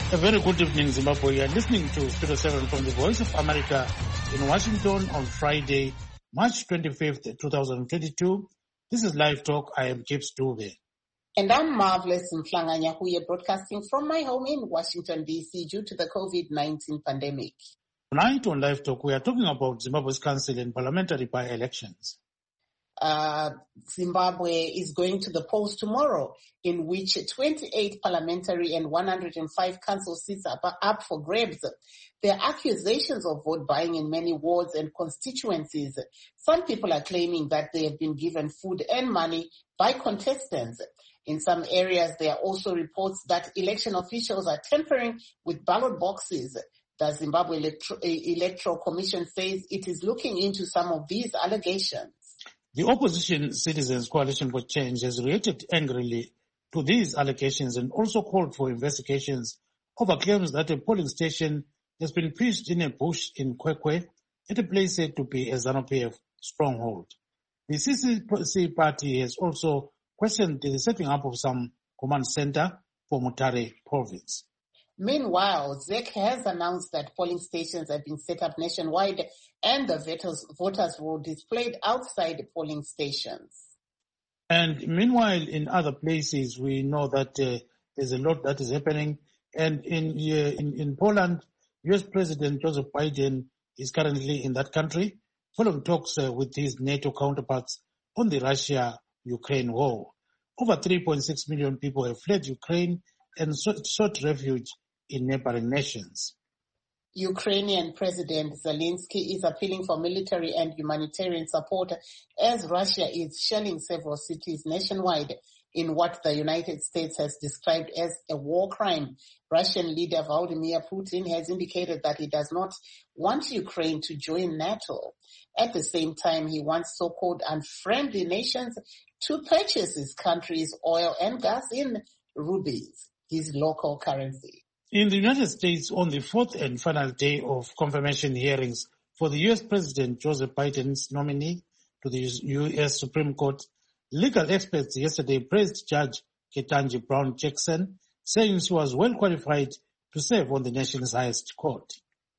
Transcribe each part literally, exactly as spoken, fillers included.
A very good evening, Zimbabwe. You are listening to Studio seven from the Voice of America in Washington on Friday, March twenty-fifth, twenty twenty-two. This is Live Talk. I am Gibbs Dube. And I'm Marvelous Mflanganya, who are broadcasting from my home in Washington, D C due to the COVID nineteen pandemic. Tonight on Live Talk, we are talking about Zimbabwe's council and parliamentary by-elections. Uh, Zimbabwe is going to the polls tomorrow, in which twenty-eight parliamentary and one hundred five council seats are up for grabs. There are accusations of vote buying in many wards and constituencies. Some people are claiming that they have been given food and money by contestants. In some areas, there are also reports that election officials are tampering with ballot boxes. The Zimbabwe Electro- Electoral Commission says it is looking into some of these allegations. The opposition Citizens Coalition for Change has reacted angrily to these allegations and also called for investigations over claims that a polling station has been pitched in a bush in Kwekwe at a place said to be a ZANU-P F stronghold. The C C C party has also questioned the setting up of some command center for Mutare province. Meanwhile, Z E C has announced that polling stations have been set up nationwide and the voters, voters were displayed outside the polling stations. And meanwhile, in other places, we know that uh, there's a lot that is happening. And in, uh, in in Poland, U S President Joseph Biden is currently in that country, following talks uh, with his NATO counterparts on the Russia-Ukraine war. Over three point six million people have fled Ukraine and sought, sought refuge in neighboring nations. Ukrainian President Zelensky is appealing for military and humanitarian support as Russia is shelling several cities nationwide in what the United States has described as a war crime. Russian leader Vladimir Putin has indicated that he does not want Ukraine to join NATO. At the same time, he wants so-called unfriendly nations to purchase his country's oil and gas in rubles, his local currency. In the United States, on the fourth and final day of confirmation hearings for the U S President Joseph Biden's nominee to the U S Supreme Court, legal experts yesterday praised Judge Ketanji Brown Jackson, saying she was well qualified to serve on the nation's highest court.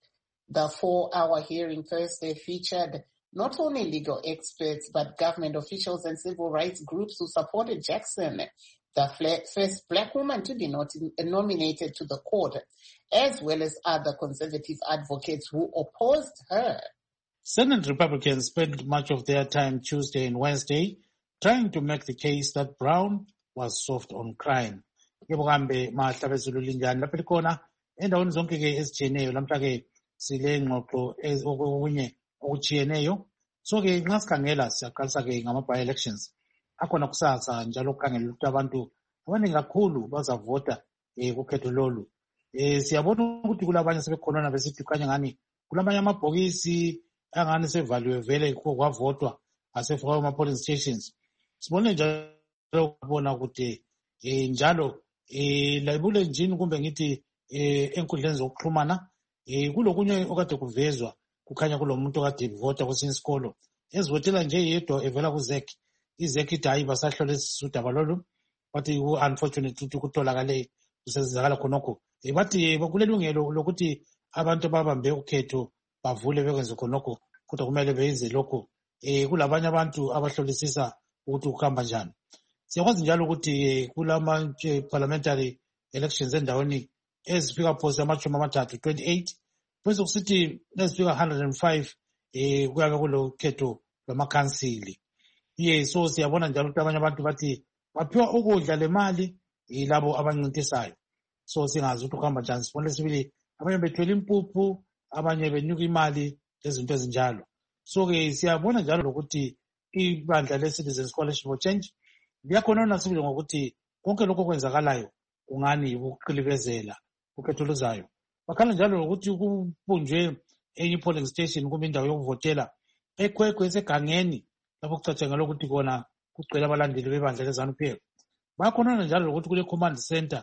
The four-hour hearing Thursday featured not only legal experts, but government officials and civil rights groups who supported Jackson, the first black woman to be not nominated to the court, as well as other conservative advocates who opposed her. Senate Republicans spent much of their time Tuesday and Wednesday trying to make the case that Brown was soft on crime. Yebo kambe mahlabezulu linjani lapha likhona endaweni zonke ke ezitshiyeneyo lamhla ke sile ngxoxo okunye okutshiyeneyo. So ke nxa sikhangela siyaqalisa ke ngama by elections akhona kusasa njalo kukhangela ukuthi abantu abaningi kakhulu bazavota eh kukhetho lolu. Eh siyabona ukuthi kulabanye sebekhonona besithi kanye ngani kulamanye amabhokisi angani sevaliwe vele kwavotwa asefakwa ama polling stations. Sibone njalo ukubona ukuthi eh njalo eh labule njini kumbe ngithi eh enkundleni zokuxhumana eh kulokunye okade kuvezwa kukhanya kulomuntu okade evota kwesinye isikolo ezivotela nje yedwa evela ku Z E C. I-Z E C ithi hayi basahlole isudaba lolu bathi unfortunately ukuthi kutholakale kusenzakala khonokho bathi kulelungelo lokuthi abantu ababambe ukhetho bavule bekwenze khonokho kodwa kumele beyenze lokho eh kulabanye abantu abahlolisisa ukuthi ukuhamba njani. Siyakwazi njalo ukuthi kulama parliamentary elections endaweni ezifika phosa amachumi amathathu twenty-eight bese kusithi ezifika one hundred five eh kuyabe kulo khetho lwamakhansili. Yes, so siyabona njalo ukuthi abanye abantu bathi baphiwa ukudla lemali yilabo abancintisayo. So singazi ukuthi ukuhamba njani. Sibone sibili abanye bethwele impuphu, abanye benyuka imali lezinto ezinjalo. So ke siyabona njalo ukuthi ibandla le Citizens Coalition for Change liyakhona nasibili ngokuthi konke lokho kwenzakalayo ungani ukuqilibezela ukhetho luzayo. Bakhala njalo ukuthi kupunjwe enye polling station kumbe indawo yokuvotela eKwekwe esegangeni lapho kucatshangelwa ukuthi kona kugcwele abalandeli bebandla leZANU-P F. Bakhona njalo ukuthi kule command center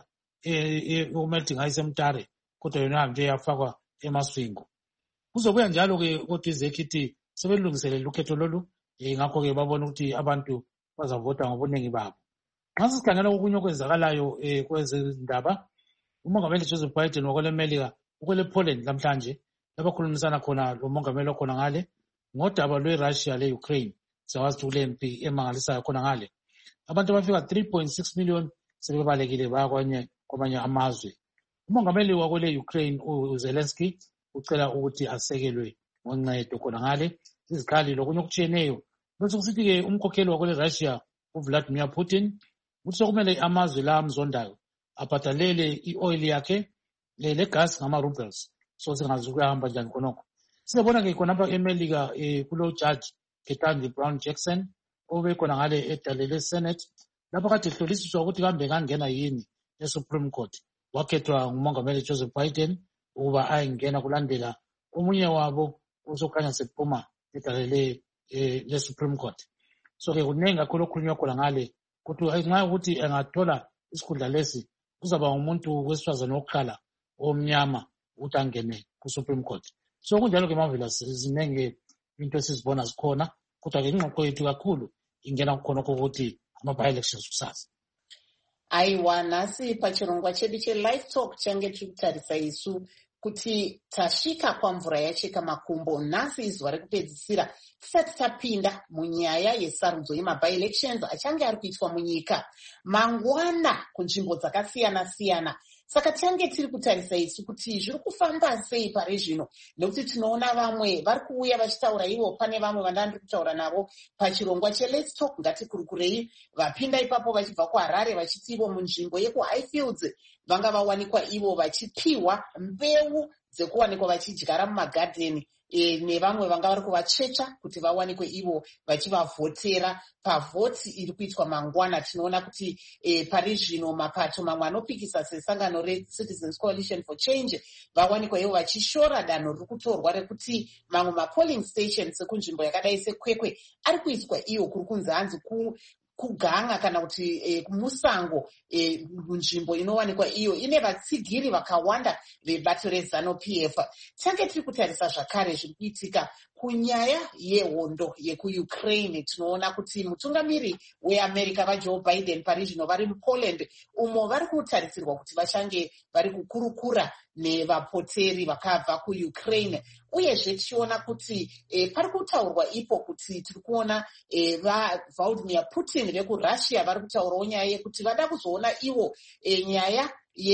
ekumele ngayise eMtare kodwa yona nje yafakwa eMasvingo. Kuzobuya njalo ke kodwa i-Z E C ithi sebelungiselele ukhetho lolu ngakho ke babona ukuthi abantu bazavota ngobuningi babo. Nxa sikhangela okunye okwenzakalayo kwezindaba umongameli Joseph Biden wakwele America ukwele Poland namhlanje labakhulumisana khona lo mongameli wakhona ngale ngodaba lwe-Russia le-Ukraine. Siyawazi kule mpi emangalisayo khona ngale. Abantu abafika three point six million sebebalekile baya kwanye kwamanye amazwe. Umongameli wakwele Ukraine uZelensky ucela ukuthi asekelwe ngoncedo khona ngale izikhali lokunye okutshiyeneyo. Bese kusithi-ke umkhokheli wakwele Russia uVladimir Putin uthi sokumele amazwe la amzondayo abhadalele i-oil yakhe le-gas ngama-rubles. So singazi kuyahamba njani khonokho. Siyabona-ke khonapha eMelika um kulo judge Ketanji Brown Jackson obekhona ngale edalele Senate lapho kade ehlolisiswa ukuthi kambe kangena yini e-Supreme Court. Wakhethwa ngumongameli Joseph Biden ukuba ayengena kulandela omunye wabo usokhanya sephuma edalele le-Supreme Court. So-ke kuningi kakhulu okukhulunywa khona ngale ukuthi nxa ukuthi engathola isikhundla lesi uzaba ngumuntu wesifazane wokuqala omnyama ukuthi angene ku-Supreme Court. So kunjalo-ke Marvelous ziningi into esizibona zikhona kodwa-ke ingxoxo yethu kakhulu ingena kukhonokho ukuthi ama-by-elections kusasa. Aiwa, nasi pachirongwa chedu che-Live Talk change tiri kutarisa isu kuti tasvika pamvura yacheka makumbo. Nhasi izuva rekupedzisira tisati tapinda munyaya yesarudzo yema-by-elections achange ari kuitwa munyika mangwana kunzvimbo dzakasiyana-siyana. Saka tange tiri kutarisa isu kuti zviri kufamba sei pari zvino, nekuti tinoona vamwe vari kuuya vachitaura ivo. Pane vamwe vandandiri kutaura navo pachirongwa che-Let's Talk ngatikurukurei vapinda ipapo vachibva kuHarare vachiti ivo munzvimbo yekuHighfields vanga vawanikwa ivo vachipiwa mbeu dzekuwanikwa vachidyara mumagadheni. E, nevamwe vanga vari kuvachecha kuti vawanikwe ivo vachivavhotera pavhoti iri kuitwa mangwana. Tinoona kuti e, pari zvino mapato mamwe anopikisa sesangano reCitizens Coalition for Change vawanikwa ivo vachishora danho riri kutorwa rekuti mamwe mapolling stations sekunzvimbo yakadai seKwekwe ari kuitwa iyo kuri kunzi hanzi ku kuganga kana kuti e, musango e, nzvimbo inowanikwa iyo ine vatsigiri vakawanda vebato reZanu-P F. Tange tiri kutarisa zvakare zviri kuitika kunyaya yehondo yekuUkraine. Tinoona kuti mutungamiri weAmerica vaJoe Biden pari zvino vari muPoland umo vari kutarisirwa kuti vachange vari kukurukura nevapoteri vakabva kuUkraine. Uyezve tichiona kuti e, pari kutaurwa ipo kuti tiri kuona e, vaVladimir Putin vekuRussia vari kutaurawo nyaya yekuti vada kuzoona ivo e, nyaya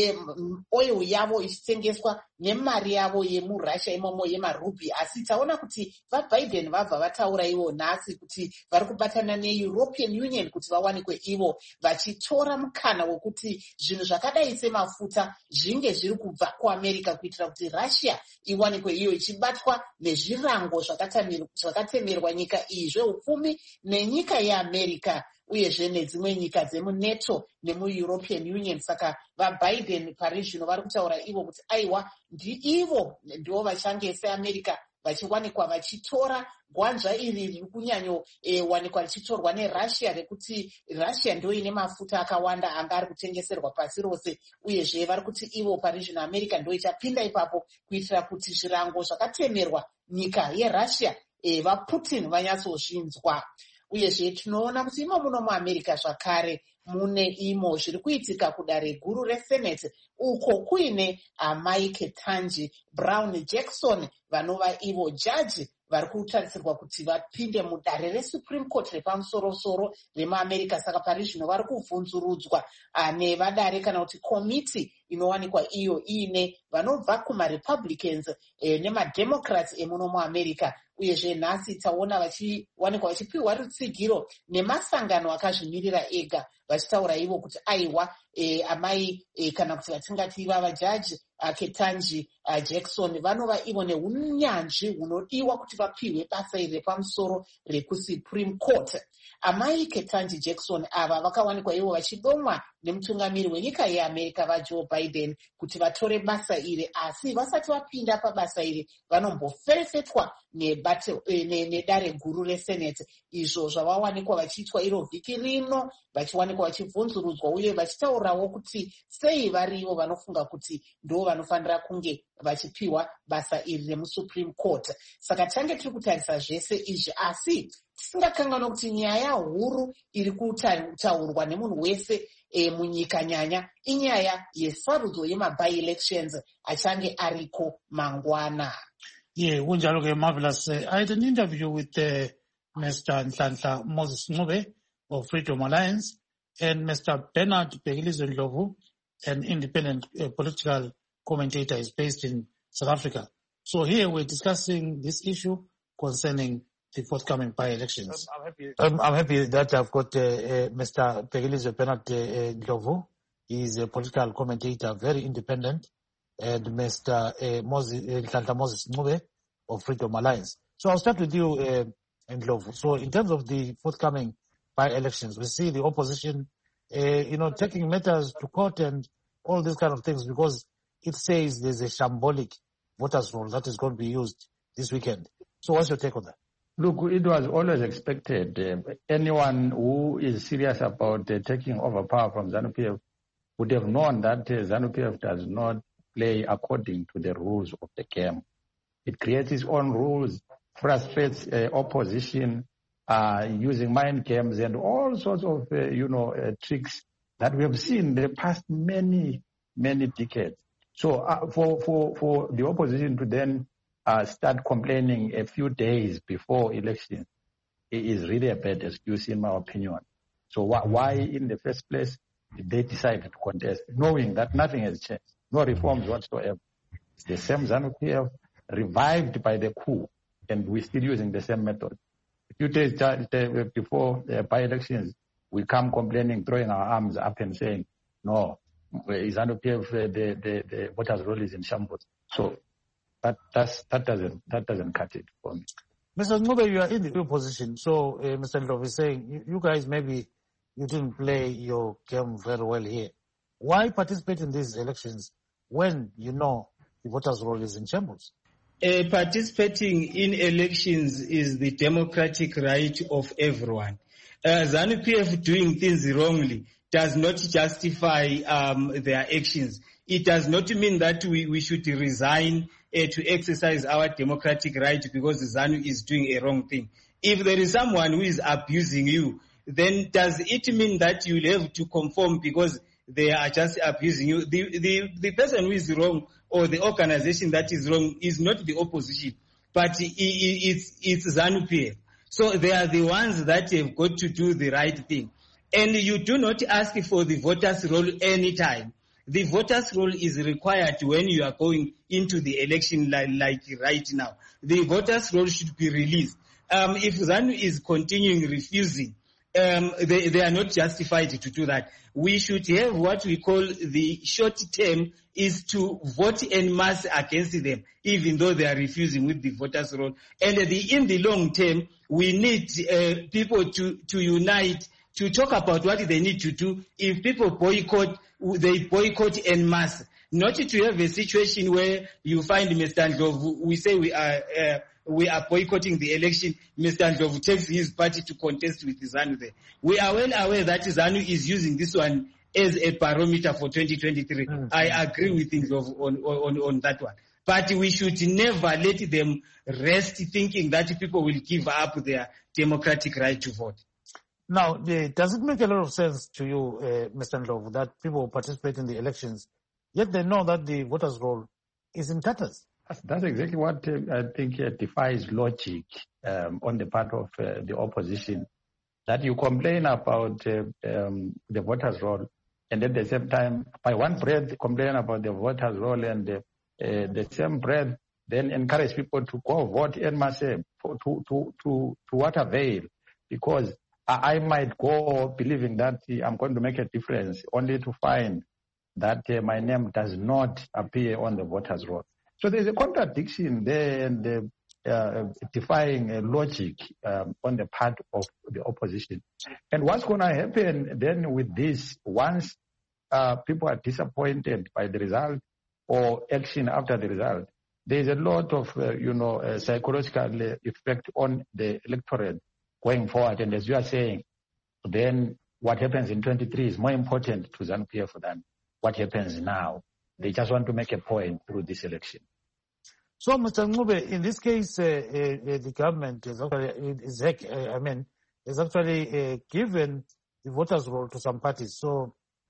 yeoil yavo ichitengeswa nemari yavo yemuRussia imomo yemarubhi. Asi taona kuti vaBiden vabva vataura ivo nhasi kuti vari kubatana neEuropean Union kuti vawanikwe ivo vachitora mukana wekuti zvinhu zvakadai semafuta zvinge zviri kubva kuAmerica kuitira kuti Russia iwanikwe iyo ichibatwa nezvirango zvakatemerwa nyika iyi zveupfumi nenyika yeAmerica uyezve nedzimwe nyika dzemuNATO nemuEuropean Union. Saka vaBiden pari zvino vari kutaura ivo kuti aiwa ndiivo ndivo vachange seAmerica vachiwanikwa vachitora gwanzva iri riri kunyanyowanikwa e, richitorwa neRussia rekuti Russia ndio ine mafuta akawanda anga ari kutengeserwa pasi rose. Uyezve vari kuti ivo pari zvino America ndio ichapinda ipapo kuitira kuti zvirango zvakatemerwa nyika yeRussia e, vaPutin vanyatsozvinzwa. Uyezve tinoona kuti imo muno muAmerica zvakare mune imo zviri kuitika kudare guru reSenate uko kuine amai Ketanji Brown Jackson vanova ivo jaji vari kutarisirwa kuti vapinde mudare reSupreme Court repamusoro-soro remuAmerica. Saka pari zvino vari kuvhunzurudzwa nevadare kana kuti komiti inowanikwa iyo iine vanobva kumaRepublicans e, nemademocrats emuno muAmerica. Uyezve nhasi taona vachiwanikwa vachipiwa rutsigiro nemasangano akazvimirira ega vachitaura ivo kuti aiwa e, amai e, kana kuti vatingati vava jaji Ketanji uh, Jackson vanova ivo neunyanzvi hunodiwa kuti vapiwe basa iri repamusoro rekuSupreme Court. Amai Ketanji Jackson ava vakawanikwa ivo vachidomwa nemutungamiri wenyika yeAmerica vaJoe Biden kuti vatore basa iri, asi vasati vapinda pabasa iri vanomboferefetwa nedare guru reSenate. Izvo zvavawanikwa vachiitwa iro vhiki rino vachiwanikwa vachibvunzurudzwa uye vachitaurawo kuti sei varivo vanofunga kuti ndo vanofanira kunge vachipiwa basa iri remuSupreme Court. Saka tange tiri kutarisa zvese izvi, asi tisingakanganwa kuti nyaya huru iri kutaurwa nemunhu wese e, munyika nyanya inyaya yesarudzo yema-by-elections achange ariko mangwana. Yeah, unjalo ke marvelous. Uh, I had an interview with uh, Mister Nhlanhla Moses Ncube of Freedom Alliance and Mister Bernard Bhekilizwe Ndlovu, an independent uh, political commentator, is based in South Africa. So here we're discussing this issue concerning the forthcoming by-elections. I'm, I'm, happy. I'm, I'm happy that I've got uh, uh, Mister Bhekilizwe Bernard uh, Ndlovu. He's a political commentator, very independent, and Mister Uh, Moses, uh, Nhlanhla Moses Ncube of Freedom Alliance. So I'll start with you, uh, Ndlovu. So in terms of the forthcoming by-elections, we see the opposition, uh, you know, taking matters to court and all these kind of things because it says there's a shambolic voters' roll that is going to be used this weekend. So what's your take on that? Look, it was always expected. Uh, anyone who is serious about uh, taking over power from ZANU-P F would have known that uh, ZANU-P F does not play according to the rules of the game. It creates its own rules, frustrates uh, opposition, uh, using mind games and all sorts of, uh, you know, uh, tricks that we have seen the past many, many decades. So uh, for, for, for the opposition to then uh, start complaining a few days before election is really a bad excuse in my opinion. So wh- why in the first place did they decide to contest, knowing that nothing has changed? No reforms whatsoever. It's the same ZANU-P F revived by the coup, and we're still using the same method. A few days before the by-elections, we come complaining, throwing our arms up and saying, no, ZANU-P F, the, the, the voters' roll is in shambles. So that that's, that doesn't that doesn't cut it for me. Mister Ncube, you are in the opposition. So uh, Mister Ndlovu is saying, you, you guys maybe you didn't play your game very well here. Why participate in these elections when you know the voters' roll is in shambles? Uh, participating in elections is the democratic right of everyone. Uh, ZANU-P F doing things wrongly does not justify um, their actions. It does not mean that we, we should resign uh, to exercise our democratic right because ZANU is doing a wrong thing. If there is someone who is abusing you, then does it mean that you will have to conform because they are just abusing you? The, the, the person who is wrong or the organization that is wrong is not the opposition, but it, it, it's, it's ZANU-P F. So they are the ones that have got to do the right thing. And you do not ask for the voters' roll anytime. The voters' roll is required when you are going into the election like, like right now. The voters' roll should be released. Um, if ZANU is continuing refusing, um, they, they are not justified to do that. We should have what we call the short term is to vote en masse against them, even though they are refusing with the voters' roll. And the, in the long term, we need uh, people to, to unite, to talk about what they need to do. If people boycott, they boycott en masse. Not to have a situation where you find Mister Ndlovu, we say we are uh, we are boycotting the election, Mister Ndlovu takes his party to contest with ZANU there. We are well aware that ZANU is using this one as a barometer for twenty twenty-three. Mm-hmm. I agree with Ndlovu on, on, on that one. But we should never let them rest thinking that people will give up their democratic right to vote. Now, the, does it make a lot of sense to you, uh, Mister Ndlovu, that people participate in the elections, yet they know that the voters' roll is in tatters? That's, that's exactly what uh, I think uh, defies logic um, on the part of uh, the opposition. That you complain about uh, um, the voters' roll, and at the same time, by one breath, complain about the voters' roll, and uh, uh, the same breath, then encourage people to go vote en masse to, to, to, to what avail? Because I might go believing that I'm going to make a difference, only to find that uh, my name does not appear on the voters' roll. So there's a contradiction there and uh, uh, defying uh, logic um, on the part of the opposition. And what's going to happen then with this, once uh, people are disappointed by the result or action after the result, there's a lot of, uh, you know, uh, psychological effect on the electorate going forward. And as you are saying, then what happens in twenty-three is more important to ZANU-P F than what happens now. They just want to make a point through this election. So, Mister Ncube, in this case, uh, uh, the government is actually, is, uh, I mean, is actually uh, given the voters' roll to some parties. So,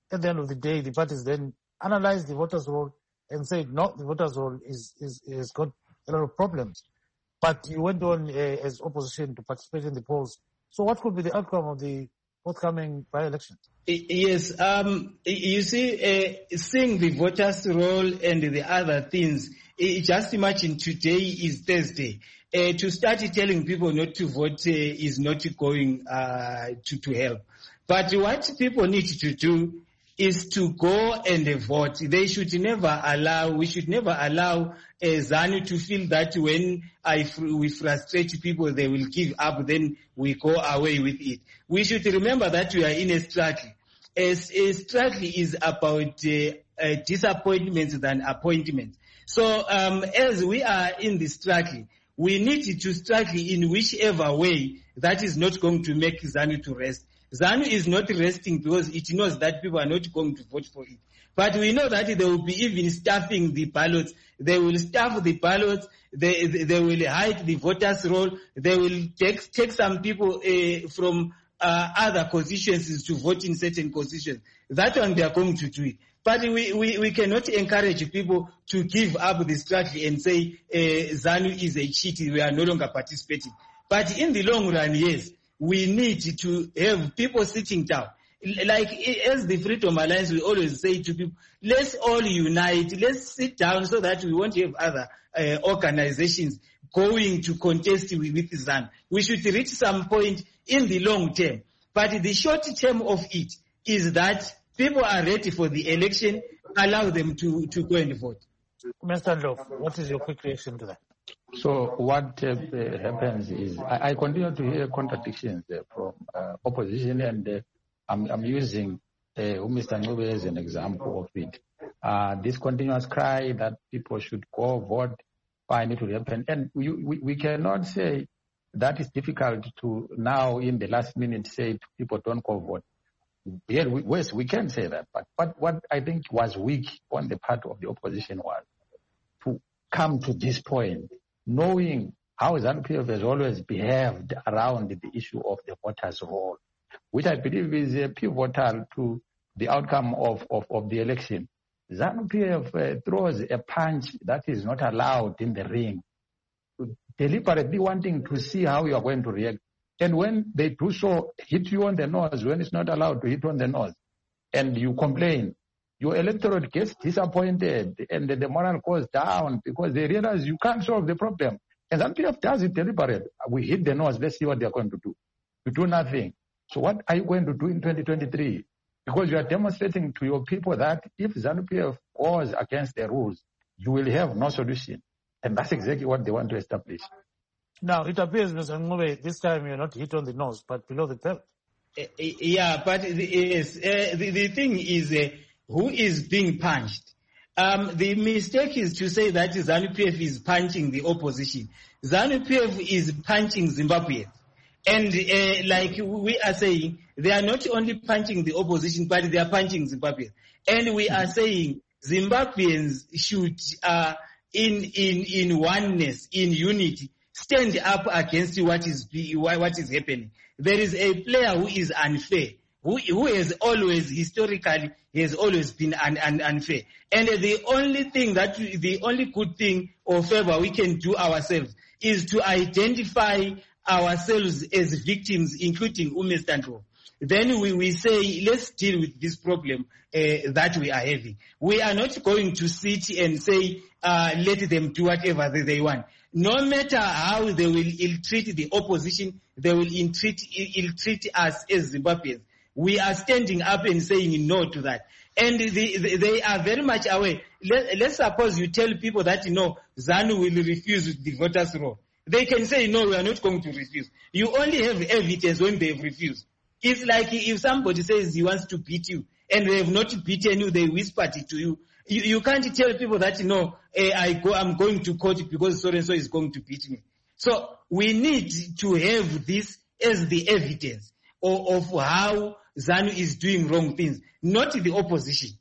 at the end of the day, the parties then analyzed the voters' roll and said, no, the voters' roll is, is, is got a lot of problems. But you went on uh, as opposition to participate in the polls. So what could be the outcome of the forthcoming by-elections? Yes, um, you see, uh, seeing the voters' roll and the other things, uh, just imagine today is Thursday. Uh, to start telling people not to vote uh, is not going uh, to, to help. But what people need to do is to go and uh, vote. They should never allow, we should never allow uh, ZANU to feel that when I, we frustrate people, they will give up, then we go away with it. We should remember that we are in a struggle. A, a struggle is about uh, uh, disappointments than appointments. So um, as we are in the struggle, we need to struggle in whichever way that is not going to make ZANU to rest. ZANU is not resting because it knows that people are not going to vote for it. But we know that they will be even staffing the ballots. They will staff the ballots. They, they, they will hide the voters' roll. They will take, take some people uh, from uh, other constituencies to vote in certain constituencies. That one they are going to do it. But we, we, we cannot encourage people to give up the strategy and say uh, ZANU is a cheat, we are no longer participating. But in the long run, yes, we need to have people sitting down. Like as the Freedom Alliance, we always say to people, let's all unite, let's sit down so that we won't have other uh, organizations going to contest with, with ZANU. We should reach some point in the long term. But the short term of it is that people are ready for the election, allow them to, to go and vote. Mister Love, what is your quick reaction to that? So what uh, happens is I, I continue to hear contradictions uh, from uh, opposition, and uh, I'm, I'm using uh, Mister Ncube as an example of it. Uh, this continuous cry that people should go vote, find it will happen. And we, we, we cannot say that is difficult to now in the last minute say to people don't go vote. Yeah, we, yes, we can say that. But, but what I think was weak on the part of the opposition was to come to this point, knowing how ZANU-P F has always behaved around the issue of the voters' roll, which I believe is uh, pivotal to the outcome of, of, of the election. ZANU-P F uh, throws a punch that is not allowed in the ring, deliberately wanting to see how you are going to react. And when they do so, hit you on the nose when it's not allowed to hit on the nose, and you complain, your electorate gets disappointed and the morale goes down because they realize you can't solve the problem. And ZANU-P F does it deliberately. We hit the nose, let's see what they're going to do. You do nothing. So what are you going to do in twenty twenty-three? Because you are demonstrating to your people that if ZANU-P F goes against the rules, you will have no solution. And that's exactly what they want to establish. Now, it appears, Mister Ncube, this time you're not hit on the nose, but below the belt. Uh, yeah, but the, yes, uh, the, the thing is, uh, who is being punched? Um, the mistake is to say that ZANU-P F is punching the opposition. ZANU-P F is punching Zimbabwe. And uh, like we are saying, they are not only punching the opposition, but they are punching Zimbabwe. And we are saying Zimbabweans should, uh, in, in, in oneness, in unity, stand up against what is what is happening. There is a player who is unfair, who, who has always, historically, has always been un, un, unfair. And the only thing that, the only good thing or favor we can do ourselves is to identify ourselves as victims, including Mister Ncube. Then we, we say, let's deal with this problem uh, that we are having. We are not going to sit and say, uh, let them do whatever they, they want. No matter how they will ill-treat the opposition, they will ill-treat, ill-treat us as Zimbabweans. We are standing up and saying no to that. And the, the, they are very much aware. Let, let's suppose you tell people that, you know, ZANU will refuse the voters' roll. They can say, no, we are not going to refuse. You only have evidence when they have refused. It's like if somebody says he wants to beat you and they have not beaten you, they whispered it to you. You, you can't tell people that, you know, eh, I go, I'm going to court because so-and-so is going to beat me. So we need to have this as the evidence of, of how ZANU is doing wrong things, not the opposition.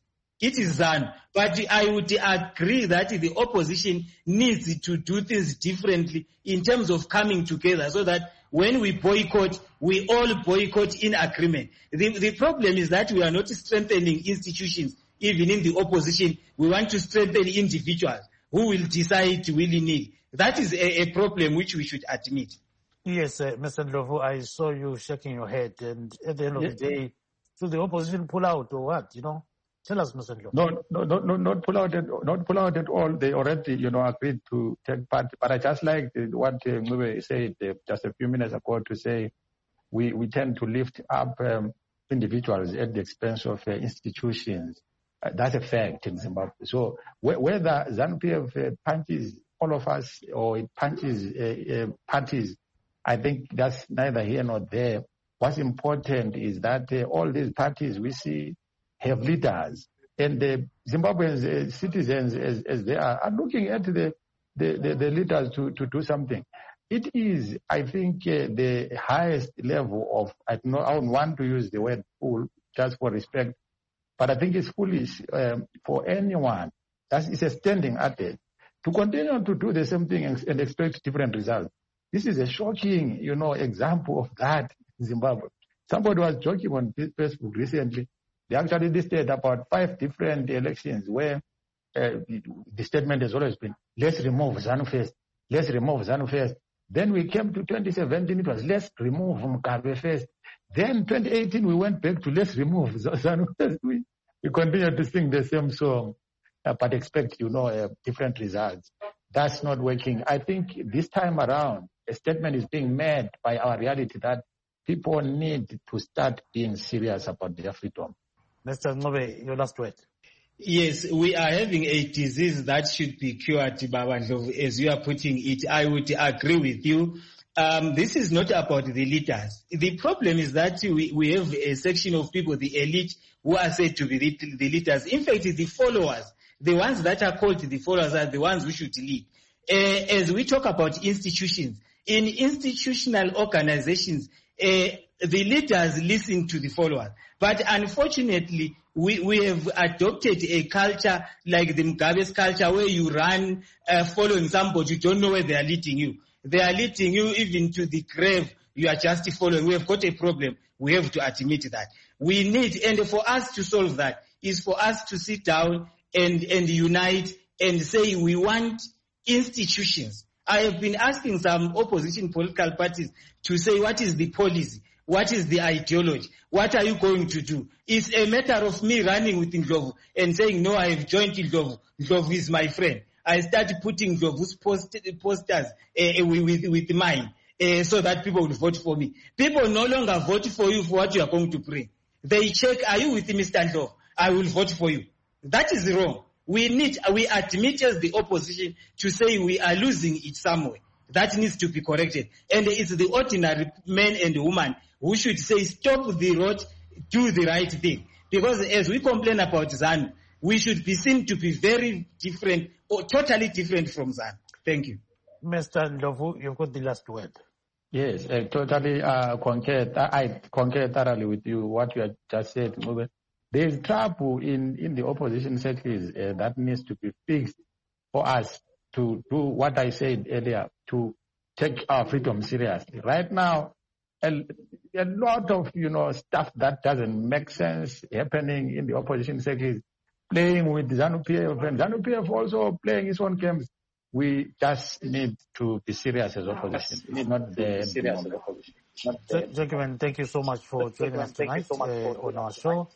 it is ZANU. But I would agree that the opposition needs to do things differently in terms of coming together so that when we boycott, we all boycott in agreement. The, the problem is that we are not strengthening institutions, even in the opposition. We want to strengthen individuals who will decide willy-nilly. That is a, a problem which we should admit. Yes, uh, Mister Ndlovu, I saw you shaking your head, and at the end of yes. the day, should the opposition pull out or what? You know, tell us, Mister Ndlovu. No, no, no, no, not pull out at not pull out at all. They already, you know, agreed to take part. But I just like what uh, Ngube said uh, just a few minutes ago to say we we tend to lift up um, individuals at the expense of uh, institutions. Uh, that's a fact in Zimbabwe. So wh- whether ZANU-P F uh, punches all of us or it punches uh, uh, parties, I think that's neither here nor there. What's important is that uh, all these parties we see have leaders, and the Zimbabwean uh, citizens, as, as they are, are looking at the, the, the, the leaders to, to do something. It is, I think, uh, the highest level of, I don't know, I don't want to use the word fool just for respect, but I think it's foolish um, for anyone that is a standing at it to continue to do the same thing and, and expect different results. This is a shocking, you know, example of that in Zimbabwe. Somebody was joking on Facebook recently. They actually listed about five different elections where uh, the statement has always been, let's remove ZANU first, let's remove ZANU first. Then we came to twenty seventeen, it was let's remove Mugabe first. Then twenty eighteen, we went back to let's remove ZANU first. We, we continued to sing the same song, uh, but expect, you know, uh, different results. That's not working. I think this time around, a statement is being made by our reality that people need to start being serious about their freedom. Mister Ngcobe, your last word. Yes, we are having a disease that should be cured, Baba Ndlovu, as you are putting it. I would agree with you. Um, this is not about the leaders. The problem is that we, we have a section of people, the elite, who are said to be the, the leaders. In fact, the followers, the ones that are called the followers, are the ones who should lead. Uh, as we talk about institutions, in institutional organizations, uh, the leaders listen to the followers. But unfortunately, we, we have adopted a culture like the Mugabe's culture where you run uh, following somebody, you don't know where they are leading you. They are leading you even to the grave. You are just following. We have got a problem. We have to admit that. We need, and for us to solve that, is for us to sit down and, and unite and say we want institutions. I have been asking some opposition political parties to say what is the policy, what is the ideology, what are you going to do? It's a matter of me running with Ndlovu and saying, no, I have joined Ndlovu. Ndlovu is my friend. I started putting Ndlovu's post, posters uh, with, with mine uh, so that people will vote for me. People no longer vote for you for what you are going to bring. They check, are you with Mister Ndlovu? I will vote for you. That is wrong. We need, we admit as the opposition to say we are losing it somewhere. That needs to be corrected. And it's the ordinary man and woman who should say, stop the road, do the right thing. Because as we complain about ZANU, we should be seen to be very different or totally different from ZANU. Thank you. Mister Ndlovu, you've got the last word. Yes, I totally uh, concur. I concur thoroughly with you, what you have just said. There is trouble in, in the opposition circles uh, that needs to be fixed for us to do what I said earlier, to take our freedom seriously. Right now, a, a lot of, you know, stuff that doesn't make sense happening in the opposition circles, playing with ZANU-P F and ZANU-P F also playing its own games. We just need to be serious as opposition. It's not the serious as opposition. Gentlemen, thank you so much for joining us tonight uh, on our show.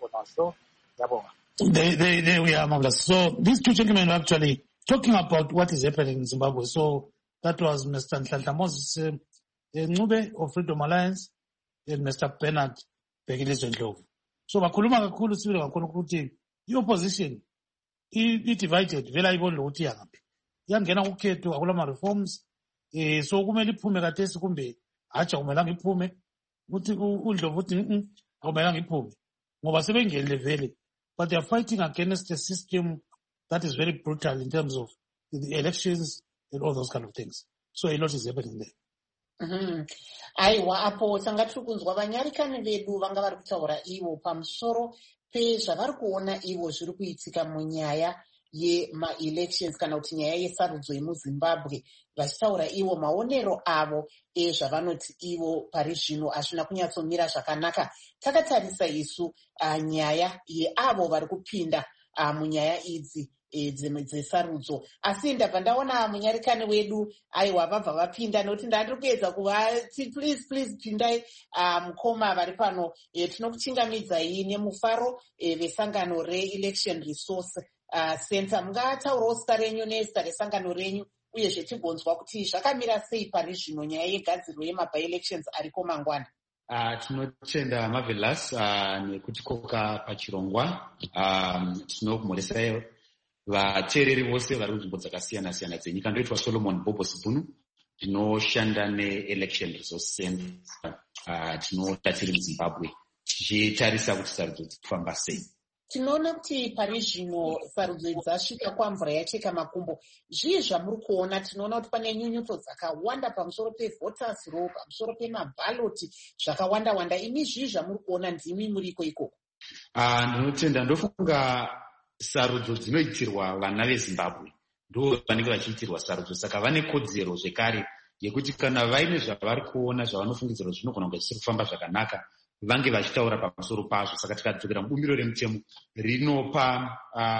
There, there, there we are, marvelous. So these two gentlemen are actually talking about what is happening in Zimbabwe. So that was Mister Nhlanhla Moses uh, Ngcobe of Freedom Alliance and Mister Bernard Bhekilizwe Ndlovu. So bakhuluma kakhulu sibile kakhulu ukuthi i-opposition i-divided vele ayiboni lokuthi yangaphi. Yangena ukhetho akula ma-reforms eh so kumele iphume kathesi kumbe hatsha kumelanga iphume ukuthi uNdlovu uthi mhm akumelanga iphume ngoba sebengenile vele, but they are fighting against a system that is very brutal in terms of the elections and all those kind of things. So a lot is happening there. Mhm. Aiwa apo tanga tiri kunzwa vanyarikani vedu vanga vari kutaura ivo pamusoro pezvavari kuona ivo zviri kuitika munyaya yema-elections kana kuti nyaya yesarudzo yemuzimbabwe, vachitaura ivo maonero avo ezvavanoti ivo pari zvino hazvina kunyatsomira zvakanaka. Takatarisa isu uh, nyaya yeavo vari kupinda uh, munyaya idzi dzesarudzo, asi ndabva ndaona munyarikani wedu aiwa vabva vapinda, nokuti ndandiri kuedza kuvati please please pindai uh, mukoma vari pano. E, tinokuchingamidzai nemufaro e, vesangano re-election resource uh, center. Mungataurawo zita renyu nezita resangano renyu, uyezve tigonzwa kuti zvakamira sei pari zvino nyaya yegadziriro yema-by-elections ariko mangwana. Uh, tinotenda Marvelous uh, nekutikoka pachirongwa. um, tinokumhoresai vateereri vose vari kunzvimbo dzakasiyana siyana dzenyika. Ndoitwa Solomon Bobo Sibunu, tinoshanda ne-election resource center. uh, tinota tiri muZimbabwe tichitarisa kuti sarudzo dzikufamba sei. Tinoona kuti pari zvino sarudzo dzasvika kwamvura yacheka makumbo. Zvii zvamuri kuona? Tinoona kuti pane nyunyuto dzakawanda pamusoro pevoters roll, pamusoro pemabhaloti zvakawanda wanda. Imi zvii zvamuri kuona ndimi muriko ikoko? uh, ndinotenda ndofunga sarudzo dzinoitirwa vana veZimbabwe ndo vanenge vachiitirwa sarudzo, saka vane kodzero zvekare yekuti kana vaine zvavari kuona zvavanofungidzira zvinogona kunge zvisiri kufamba zvakanaka vange vachitaura pamusoro pazvo. Saka tikadzokera mubumbiro remutemo rinopa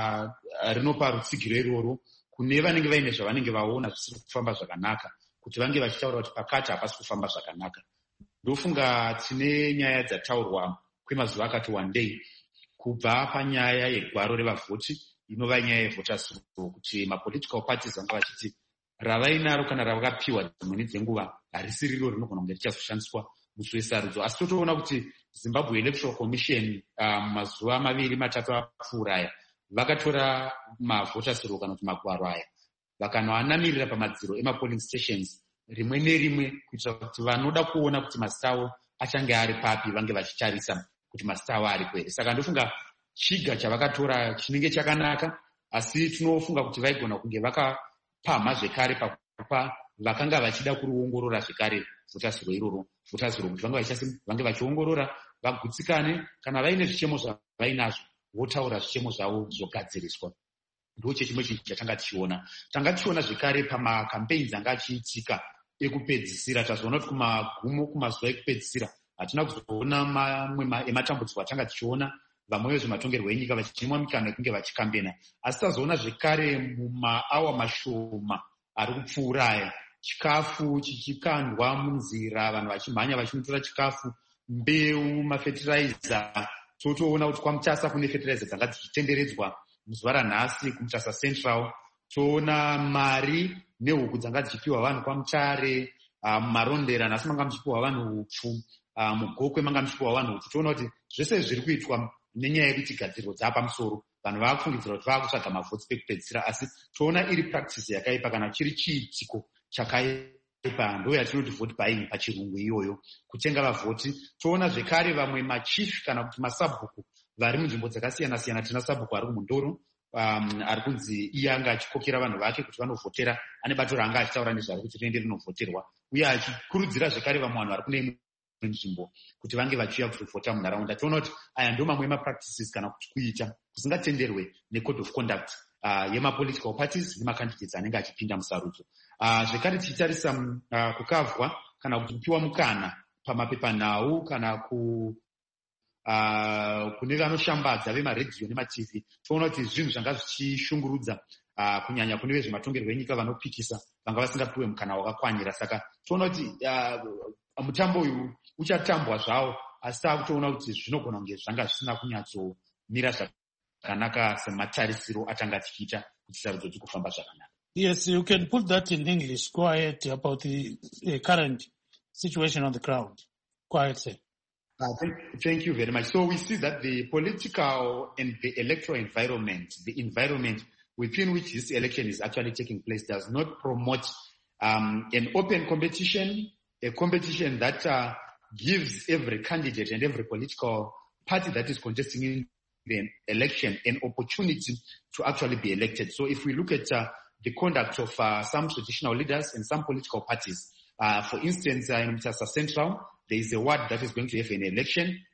uh, rinopa rutsigiro iroro kune vanenge vaine zvavanenge vaona zvisiri kufamba zvakanaka kuti vange vachitaura kuti pakati hapasi kufamba zvakanaka. Ndofunga tine nyaya dzataurwa kwemazuva akati one day kubva panyaya yegwaro revavhoti inova nyaya yevoters roll, kuti mapolitical parties vanga vachiti ravainaro kana ravakapiwa dzimweni dzenguva harisi riro rinogona kunge richazoshandiswa musi wesarudzo. Asi totoona kuti Zimbabwe Electoral Commission um, mazuva maviri matatu apfuura aya vakatora mavoters roll kana kuti magwaro aya vakanoanamirira pamadziro emapolling stations rimwe nerimwe kuitira kuti vanoda kuona kuti mazita avo achange ari papi vange vachitarisa kuti mazita avo ari kwere. Saka ndofunga chiga chavakatora chinenge chakanaka, asi tinofunga kuti vaigona kunge vakapamha zvekare pakupa vakanga vachida kuriongorora zvekare voters roll iroro voters roll kuti vange vange vachiongorora vagutsikane, kana vaine zvichemo zvavainazvo votaura zvichemo zvavo zvogadziriswa. Ndoche chimwe chinhu chatanga tichiona. Tanga tichiona zvekare pamacampaigns anga achiitika ekupedzisira. Tazoona kuti kumagumo kumazuva ekupedzisira hatina kuzoona mamwe ematambudziko atanga tichiona vamwe vezvematongerwo enyika vachimwa mikana yekunge vachikambena. Asi tazoona zvekare mumaawa mashoma ari kupfuura aya chikafu chichikandwa munzira, vanhu vachimhanya vachinotora chikafu, mbeu, mafertilizer. Totoona kuti kwaMutasa kune fertilizer dzanga dzichitenderedzwa muzuva ranhasi kuMutasa Central. Toona mari nehuku dzanga dzichipiwa vanhu kwaMutare, mumarondera nhasi manga muchipiwa vanhu hupfu, mugokwe manga muchipiwa vanhu hupfu. Toona kuti zvese zviri kuitwa nenyaya yekuti gadziriro dzapamusoro, vanhu vaakufungidzira kuti vaakutsvaga mavhotsi pekupedzisira, asi toona iri practice yakaipa kana chiri chiitiko chakaipa. Ndo yatinoti vote buying pachirungu iyoyo, kutenga vavhoti. Toona zvekare vamwe machief kana kuti masabhuku vari munzvimbo dzakasiyana siyana. Tina sabhuku ari kumundoro um, ari kunzi iye anga achikokera vanhu vake kuti vanovhotera, ane bato ranga achitaura nezvaro kuti rinde rinovhoterwa, uye achikurudzira zvekare vamwe vanhu vari kune nzvimbo kuti vange vachiuya kuzovhota munharaunda. Toona kuti aya ndo mamwe emapractices kana kuti kuita kusingatenderwe necode of conduct uh, yemapolitical parties nemacandidates anenge achipinda musarudzo. Uh, zvekare tichitarisa uh, kukavwa kana kuti kupiwa mukana pamapepanhau kana ku uh, kune vanoshambadza vemaredhiyo nemativi. Toona kuti zvinhu zvanga zvichishungurudza uh, kunyanya kune vezvematongerwo enyika vanopikisa vanga vasingapiwe mukana wakakwanira. Saka toona kuti uh, mutambo uyu uchatambwa zvawo, asi takutoona kuti zvinogona kunge zvanga zvisina kunyatsomira zvakanaka sematarisiro atanga tichiita kuti sarudzo dzikufamba zvakanaka. Yes, you can put that in English. Go ahead about the uh, current situation on the ground. Go ahead, sir. Uh, thank, thank you very much. So we see that the political and the electoral environment, the environment within which this election is actually taking place, does not promote um, an open competition, a competition that uh, gives every candidate and every political party that is contesting in the election an opportunity to actually be elected. So if we look at uh, the conduct of uh, some traditional leaders and some political parties, uh, for instance, uh, in Mutasa Central, there is a ward that is going to have an election,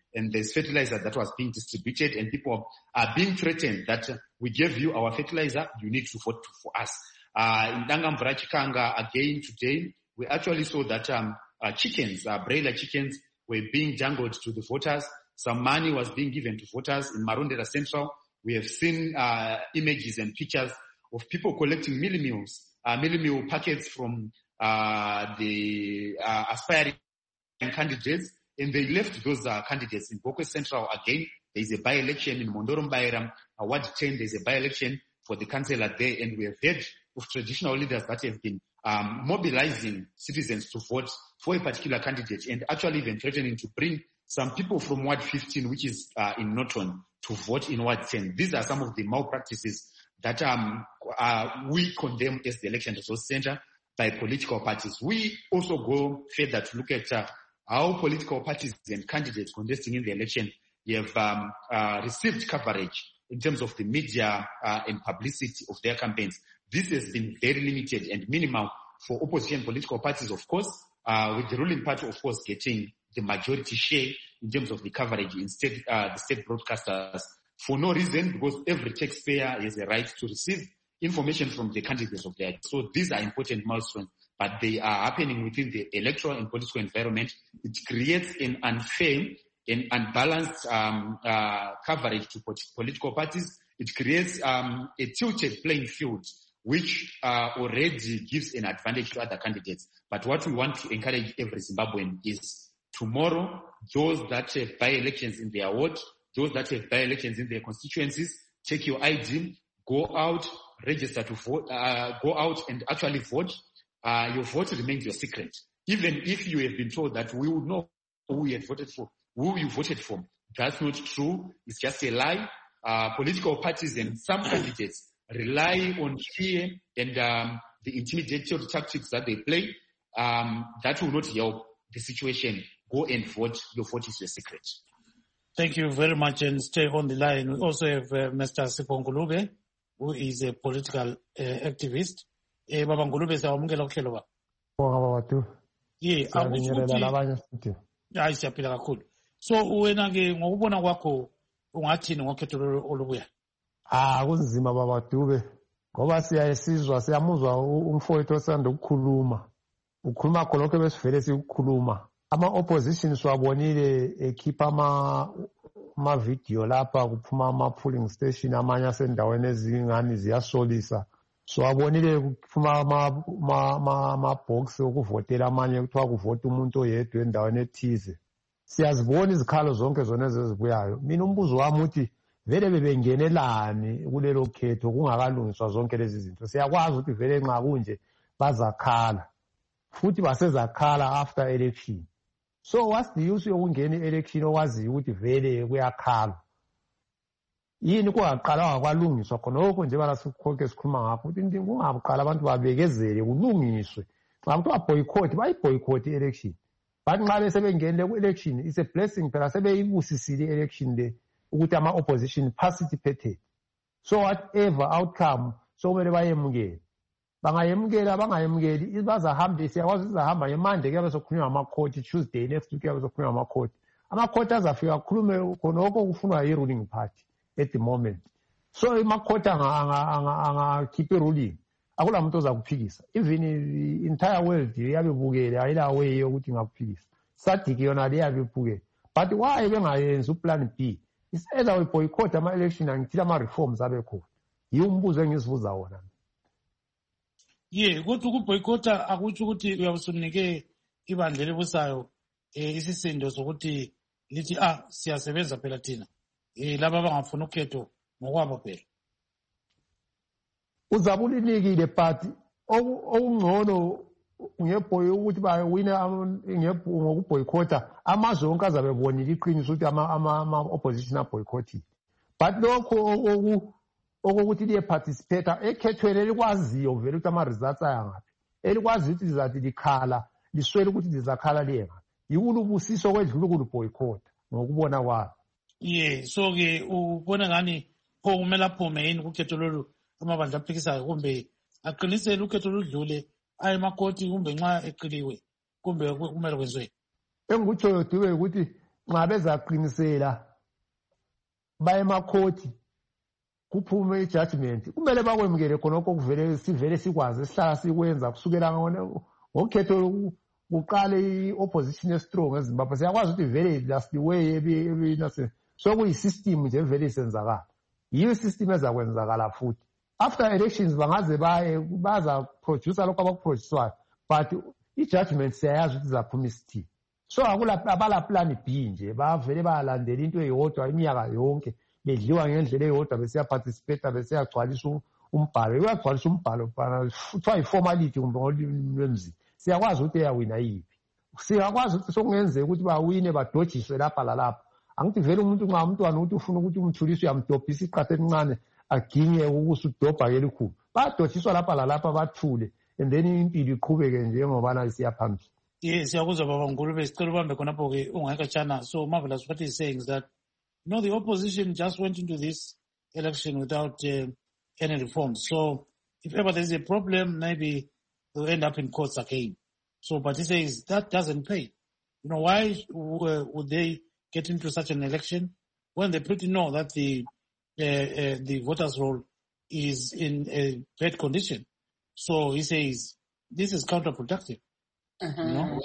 and there's fertilizer that was being distributed, and people are being threatened that uh, we gave you our fertilizer, you need to vote for us. Uh, in Dangamvura Chikanga, again today, we actually saw that um, uh, chickens, uh, broiler chickens, were being jangled to the voters. Some money was being given to voters. In Marondera Central, we have seen uh, images and pictures of people collecting mealie meals, uh, mealie meal packets from uh, the uh, aspiring candidates, and they left those uh, candidates in Bokwe Central again. There is a by-election in Mondoro Mbairam, uh, Ward ten, there is a by-election for the councillor there, and we have heard of traditional leaders that have been um, mobilizing citizens to vote for a particular candidate, and actually even threatening to bring some people from Ward fifteen, which is uh, in Norton, to vote in Ward ten. These are some of the malpractices that um, uh, we condemn as the Election Resource Center by political parties. We also go further to look at uh, how political parties and candidates contesting in the election have um, uh, received coverage in terms of the media uh, and publicity of their campaigns. This has been very limited and minimal for opposition political parties, of course, uh, with the ruling party, of course, getting the majority share in terms of the coverage in state, uh, the state broadcasters for no reason, because every taxpayer has a right to receive information from the candidates of their. So these are important milestones, but they are happening within the electoral and political environment. It creates an unfair and unbalanced um, uh, coverage to political parties. It creates um, a tilted playing field, which uh, already gives an advantage to other candidates. But what we want to encourage every Zimbabwean is tomorrow, those that have by-elections in their ward, those that have by-elections in their constituencies, take your I D, go out, register to vote, uh, go out and actually vote. Uh, your vote remains your secret. Even if you have been told that we would know who you had voted for, who you voted for. That's not true. It's just a lie. Uh, political parties and some candidates rely on fear and um, the intimidatory tactics that they play. Um, that will not help the situation. Go and vote. Your vote is your secret. Thank you very much, and stay on the line. We also have uh, Mister Sipho Ngulube, who is a political uh, activist. Eh, Baba Ngulube, sawamukela kuhlelo ba. Bonga baba tu. Yeah, akuthi labanye futhi. Hayi siyaphila kakhulu. So wena ke ngokubona kwakho ungathini ngokhetho olubuya? Ah, kunzima baba Dube. Ngoba siyayisizwa siyamuzwa umfowethu osanda ukukhuluma. Ukhuluma khonokho besivele sikukhuluma. Ama opposition swabonile ekhipha ama ama video lapha kuphuma ama polling station amanye asendaweni ezingani ziyasolisa. Swabonile kuphuma ama ama ama box okuvotela amanye kuthiwa kuvota umuntu oyedwa endaweni ethize. Siyazibona izikhalo zonke zona ezibuyayo. Mina umbuzo wami uthi vele bebengenelani kulelo khetho kungakalungiswa zonke lezi zinto. Siyakwazi ukuthi vele nxa kunje bazakhala. Futhi basezakhala after election. So what's the use yokungena election owaziyo ukuthi vele kuyakhala? Yini kungaqala kwalungiswa khonokho nje bala sikhonke sikhuluma ngakho ukuthi indingo kungaqala abantu babekezele kulungiswe. Xa kuthiwa boycott bayiboycott election. But nxa besebengene ku election is a blessing phela sebeyibusisile election le ukuthi ama opposition participated. So whatever outcome so kumele bayemukele. Bangayemukela bangayemukeli bazahamba siyakwazi izahamba ngeMonday kuyabe sokhulunywa ngamacourt, Tuesday next week kuyabe sokhulunywa ngamacourt. Amacourt azafika khulume khonokho kufunwa yi-ruling party at the moment. So amacourt angakhipha ruling akula muntu ozakuphikisa. Even the entire world iyabebukele ayila way yokuthi ngakuphikisa. Sadiki yona liyabebukele. But why bengayenza uplan B? Is either we boycott ama election angithila ama reforms abekho. Yimbuzo engisibuza wona. Yeah, kodwa ukuboycota akuthi ukuthi uyabusunike ibandla lebusayo eh isisindo sokuthi lithi ah siyasebenza phela thina. Eh laba abangafuna ukhetho ngokwabo phela. Uzabulinikile but okungcono ngeboy ukuthi bayawina ngokuboycota amazwe onke azabebonile iqiniso ukuthi ama ama opposition boycotting. But lokho okokuthi liye participate ekhethweni elikwaziyo vele ukuthi ama results ayangaphi. Elikwazi ukuthi lizathi likhala liswele ukuthi lizakhala liyenga. Yikulu busiso kwedlula ukuboycott ngokubona kwami. Yeah, so ke ubona ngani pho kumele aphume yini ukhetho lolu amabandla aphikisayo kumbe aqinisele ukhetho ludlule ayimakoti kumbe nxa eqiliwe kumbe kumele kwenzwe. Engikutshoyo Dube ukuthi nxa bezaqinisela baye emakhoti kuphume ijudgment kumele bakwemukele khonokho kuvele sivele sikwazi esihlala sikwenza kusukela ngokhetho kuqale i-opposition estrong eZimbabwe siyakwazi ukuthi vele just the way ebinase so kuyi-system nje vele isenzakala yiyo i-system ezakwenzakala futhi after elections bangaze baye bazaproducer lokho abakuproducewayo but i-judgment siyayazi ukuthi zaphuma isithini so abala plan B nje bavele bayalandela into eyodwa iminyaka yonke bedliwa ngendlela eyodwa besiyaparticipate besiyagcwalisa umbhalo uyagcwalisa umbhalo kuthiwa yi-formality kumbe ngolimi lwemzini siyakwazi ukuthi eyawina yiphi siyakwazi ukuthi sokungenzeka ukuthi bawine badojiswe lapha lalapha angithi vele umuntu nxa umntwana ukuthi ufuna ukuthi umthulise uyamdobhisa iqatha elincane aginye ukusa udobha elikhulu badojiswa lapha lalapha bathule and then impilo iqhubeke njengobana siya phambili. Yes, siyakuzwa baba Ngulube sicela ubambe khonapho ke ungayikatshana. So Marvelous, what he's saying is that you know the opposition just went into this election without uh, any reforms. So if ever there's a problem, maybe they'll end up in courts again. So, but he says that doesn't pay. You know, why uh, would they get into such an election when they pretty know that the uh, uh, the voters' roll is in a bad condition? So he says this is counterproductive. Uh-huh. You know?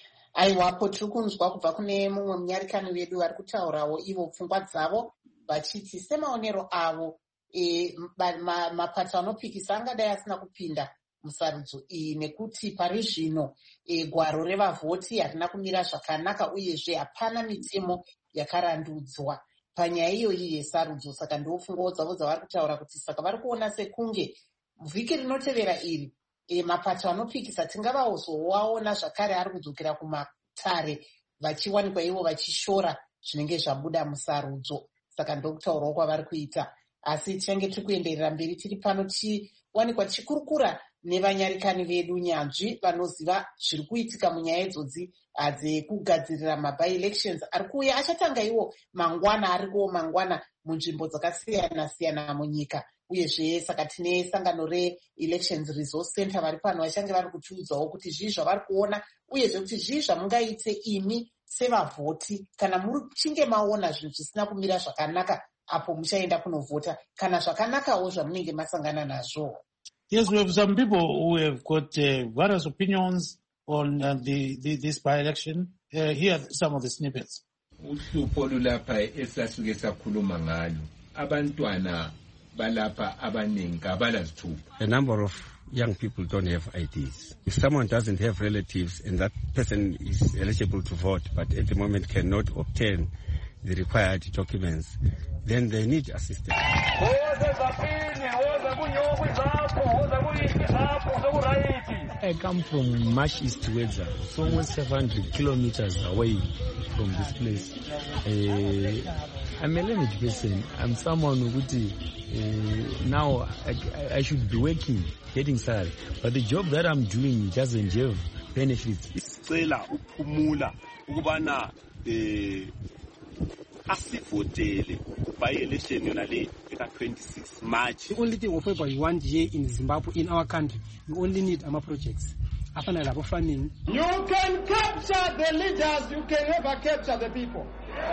Aiwapo tiri kunzwa kubva kune mumwe munyarikani wedu vari kutaurawo ivo pfungwa dzavo vachiti semaonero avo e, mapato anopikisa angadai asina kupinda musarudzo iyi nekuti pari zvino e, gwaro revavhoti harina kumira zvakanaka uyezve hapana mitemo yakarandudzwa panyaya iyoyi yesarudzo. Saka ndopfungwawo dzavo dzavari kutaura kuti saka vari kuona sekunge vhiki rinotevera iri e, mapato anopikisa tingavazowaona zvakare ari kudzokera kumatare vachiwanikwa ivo vachishora zvinenge zvabuda musarudzo. Saka ndokutaurawo kwavari kuita, asi tichange tiri kuenderera mberi tiri pano tichiwanikwa tichikurukura nevanyarikani vedu nyanzvi vanoziva zviri kuitika munyaya idzodzi dzekugadzirira maby-elections ari kuuya achatanga iwo mangwana arikuwo mangwana munzvimbo dzakasiyana siyana munyika. Uyezve saka tine sangano re-elections resource center vari pano vachange vari kutiudzawo kuti zvii zvavari kuona uyezve kuti zvii zvamungaite imi sevavhoti kana muchinge maona zvinhu zvisina kumira zvakanaka apo muchaenda kunovhota kana zvakanakawo zvamunenge masangana nazvo. Yes, we have some people who have got uh, various opinions on uh, the, the this by-election. Uh, here are some of the snippets. Uhlupho lulapha esasuke sakhuluma ngalo abantwana balapha abaningi abalazithupha. A number of young people don't have I Ds. If someone doesn't have relatives and that person is eligible to vote but at the moment cannot obtain the required documents, then they need assistance. I come from Marsh East Wedza, so almost five hundred kilometers away from this place. Uh, I'm a learned person. I'm someone who would, uh, now I, I should be working, getting salary, but the job that I'm doing doesn't have benefits. Sicela ukuphumula ukubana eh asivotele by election yona le eka twenty-six March. The only thing offered you want here in Zimbabwe, in our country, you only need our projects. You can capture the leaders, you can never capture the people.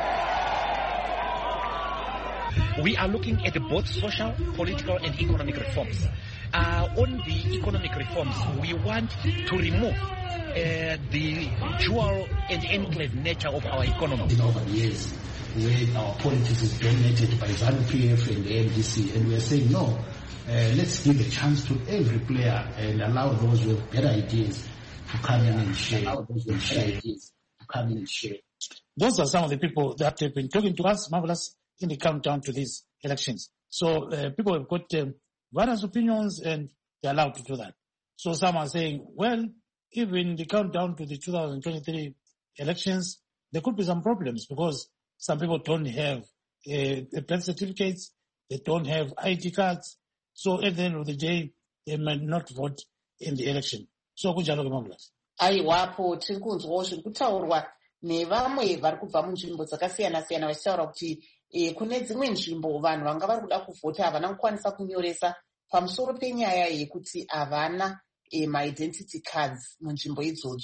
We are looking at both social, political and economic reforms. Uh, on the economic reforms, we want to remove uh, the dual and enclave nature of our economy. In over the years, where our politics is dominated by ZANU P F and the M D C, and we are saying no, uh, let's give a chance to every player and allow those with better ideas to come in and share. Allow those with better ideas to come in and share. Those are some of the people that have been talking to us, Marvelous, in the countdown to these elections. So uh, people have got um, various opinions and they're allowed to do that. So some are saying, well, even the countdown to the two thousand twenty-three elections, there could be some problems because some people don't have uh, birth certificates, they don't have I D cards. So at the end of the day, they might not vote in the election. So kunjalo ke Marvelous. Aiwapo tiri kunzwawo zviri kutaurwa nevamwe vari kubva munzvimbo dzakasiyana siyana vachitaura kuti e, kune dzimwe nzvimbo vanhu vanga vari kuda kuvhota havana kukwanisa kunyoresa pamusoro penyaya yekuti havana e, maidentity cards munzvimbo idzodzo.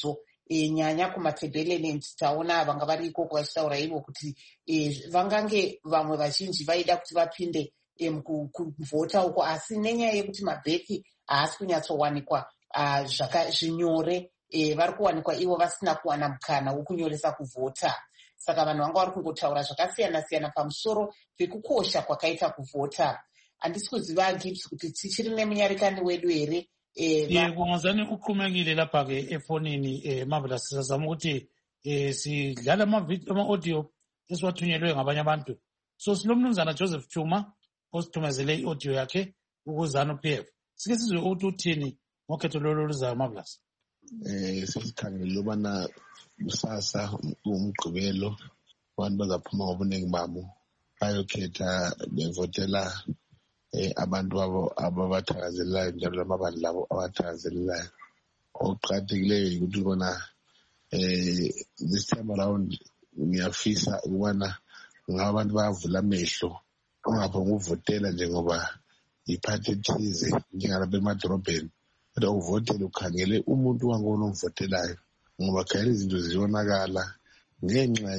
e, nyanya kumatebeleland taona vanga vari ikoko vachitaura ivo kuti e, vangange vamwe vazhinji vaida kuti vapinde e, kuvhota uko, asi nenyaya yekuti mabheki haasi kunyatsowanikwa uh, zvinyore e, vari kuwanikwa ivo vasina kuwana mukana wokunyoresa kuvhota. Saka vanhu vanga vari kungotaura zvakasiyana-siyana pamusoro pekukosha kwakaita kuvhota. Handisi kuziva Gibbs kuti tichiri nemunyarikani wedu here. Ye kungazani uqhumekile lapha ke efonini eh Marvelous, sizama ukuthi eh sidlala ama audio esiwathunyelwe ngabanye abantu. So sinomnumzana Joseph Chuma osithumezele i-audio yakhe ukuzana P F. Sike sizwe ukuthi uthini ngokhetho lolu luzayo Marvelous. Eh sisikhangela ubana kusasa umgqibelo abantu bazaphuma ngobuningi babo bayokhetha bevotela eh abantu abo ababathakazelelayo njalo amabandla labo abathakazelelayo. Oqhaqhileyo ukuthi bona eh this time around ngiyafisa ukubana ngabantu bayavula amehlo ungapha ukuvotela njengoba iphathi ethize njengalapha emadorobheni, kodwa uvotele ukhangele umuntu wangona umvotelayo ngoba khayile izinto ziyonakala ngenxa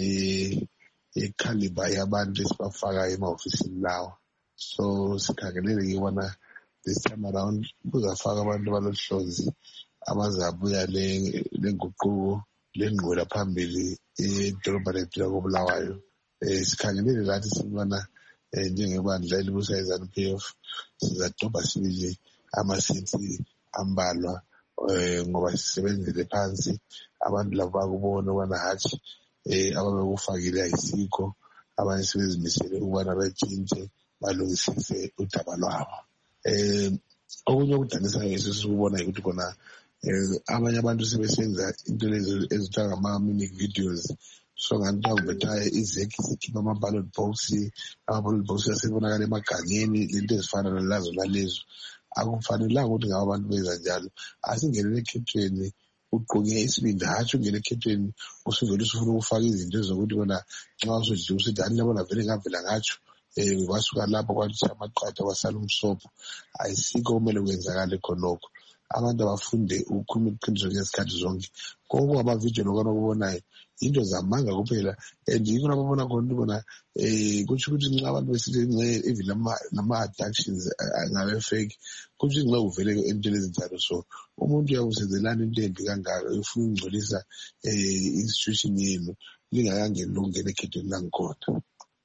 ye-caliber yabantu esibafaka ema-ofisini lawo. So sikhangelele ukubona this time around kuzafaka abantu balohlonzi abazabuya lenguquko lenqwela phambili edolobha lethu lakobulawayo. Eh sikhangelele lathi sibona njengebandla elibusa iZANU P F sizadobha sibili amasithi ambalwa ngoba sisebenzile phansi abantu labo bakubona ubana hathi eh ababekufakile ayisikho, abanye sebezimisele ukubana batshintshe balungisise udaba lwabo. Eh okunye okudanisayo esisubona ukuthi khona abanye abantu sebesenza into lezo ezithiwa ngama-mimic videos. So nganto ngibetha izeki zikhipha ama-ballot box, ama-ballot box asebonakala emagangeni, lento ezifana nalazo nalezo. Akufanelanga ukuthi ngaba abantu benza njalo. Asingenele ekhethweni ugqoke isibindi, hatshi ungene ekhethweni usuvele usufuna ukufaka izinto zokuthi bona nxa usujike usithi ani labona vele ngavela ngatsho eh kwasuka lapho kwathi amaqatha kwasala umsobho. Ayisikho kumele kwenzakale khonokho. Abantu abafunde ukukhuluma iqiniso ngesikhathi zonke. Konke amavidiyo lokho okubonayo into zamanga kuphela, and yikho lapho bona khona bona eh kuthi ukuthi nxa abantu besithi even nama abductions ngabe fake, kuthi nxa uvele into lezinjalo. So umuntu uyakusenzelana into embi kangaka ufuna ukungcolisa eh institution yenu lingakangeni lokungena ekhethweni langikhona.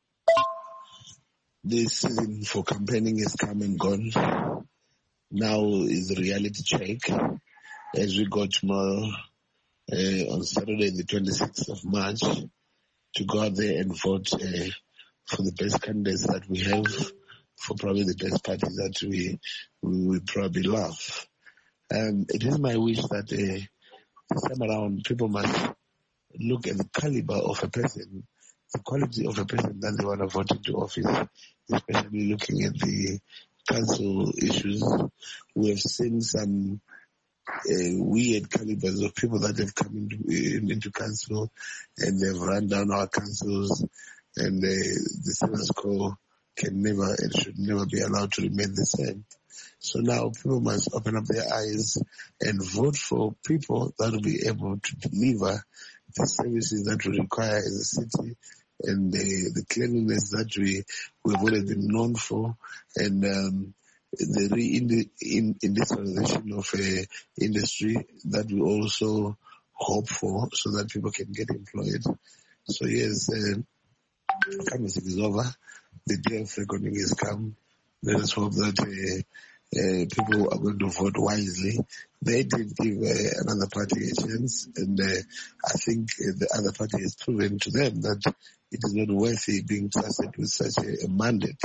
The season for campaigning is come and gone. Now is the reality check as we go tomorrow uh, on Saturday, the twenty-sixth of March, to go out there and vote uh, for the best candidates that we have, for probably the best parties that we we, we probably love. Um, it is my wish that uh, this time around people must look at the caliber of a person, the quality of a person that they want to vote into office, especially looking at the council issues. We have seen some uh, weird calibers of people that have come into, in, into council and they've run down our councils, and uh, the status quo can never and should never be allowed to remain the same. So now people must open up their eyes and vote for people that will be able to deliver the services that we require as a city, and the, the cleanliness that we, we've always been known for, and um, the re-industrialization of uh, industry that we also hope for, so that people can get employed. So yes, uh, canvassing is over. The day of reckoning has come. Let us hope that uh, uh, people are going to vote wisely. They did give uh, another party a chance, and uh, I think uh, the other party has proven to them that it is not worthy being trusted with such a, a mandate.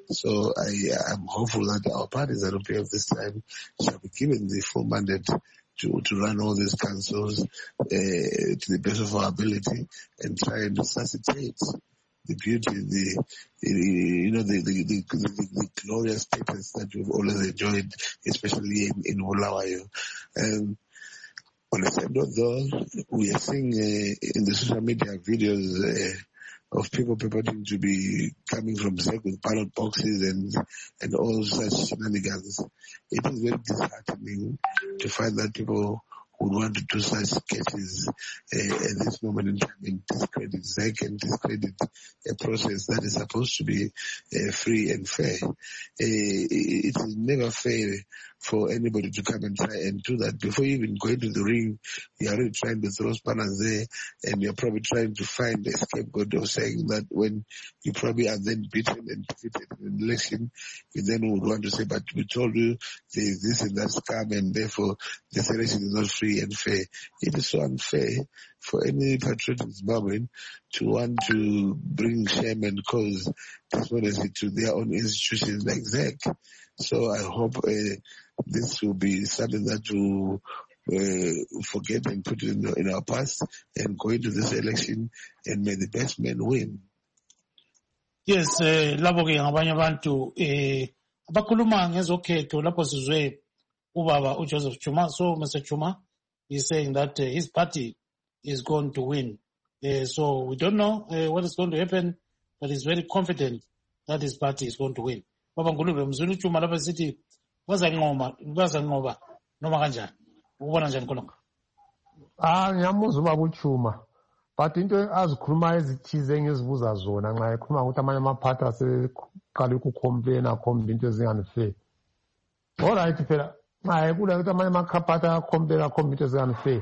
So I am hopeful that our parties that will be of this time shall be given the full mandate to, to run all these councils uh, to the best of our ability and try and resuscitate the beauty, the, the you know, the the, the the the glorious status that we've always enjoyed, especially in, in Bulawayo. Um, on the side note, though, we are seeing uh, in the social media videos uh, of people purporting to be coming from Z E C with ballot boxes and and all such shenanigans. It is very disheartening to find that people would want to do such cases uh, at this moment in time and discredit Z E C and discredit a process that is supposed to be uh, free and fair. Uh, it is never fair for anybody to come and try and do that. Before you even go into the ring, you're already trying to throw spanners there, and you're probably trying to find a scapegoat of saying that when you probably are then beaten and defeated in an election, you then would want to say, but we told you there's this and that scam, and therefore this election is not free and fair. It is so unfair for any patriotic Zimbabwean to want to bring shame and cause despondency to their own institutions like Z E C. So I hope uh, this will be something that will uh, forget and put in, in our past and go into this election and may the best man win. Yes, eh labo ke ngabanye abantu eh abakhuluma ngezokhetho lapho sizwe ubaba uJoseph Chuma. So Mister Chuma is saying that uh, his party is going to win. Uh, so we don't know uh, what is going to happen, but he's very confident that his party is going to win. Baba Ngulube mzulu Chuma lapha sithi bazanqoma bazanqoba noma kanjani ubona njani khona? Ah ngiyamuzwa ubaba uChuma, but into azikhuluma ezithize engizibuza zona nxa ekhuluma ukuthi amanye amaphathi aseqala ukucomplain akhomba into ezinganifair. All right phela nxa ekula ukuthi amanye amaphathi acomplain akhomba into ezinganifair,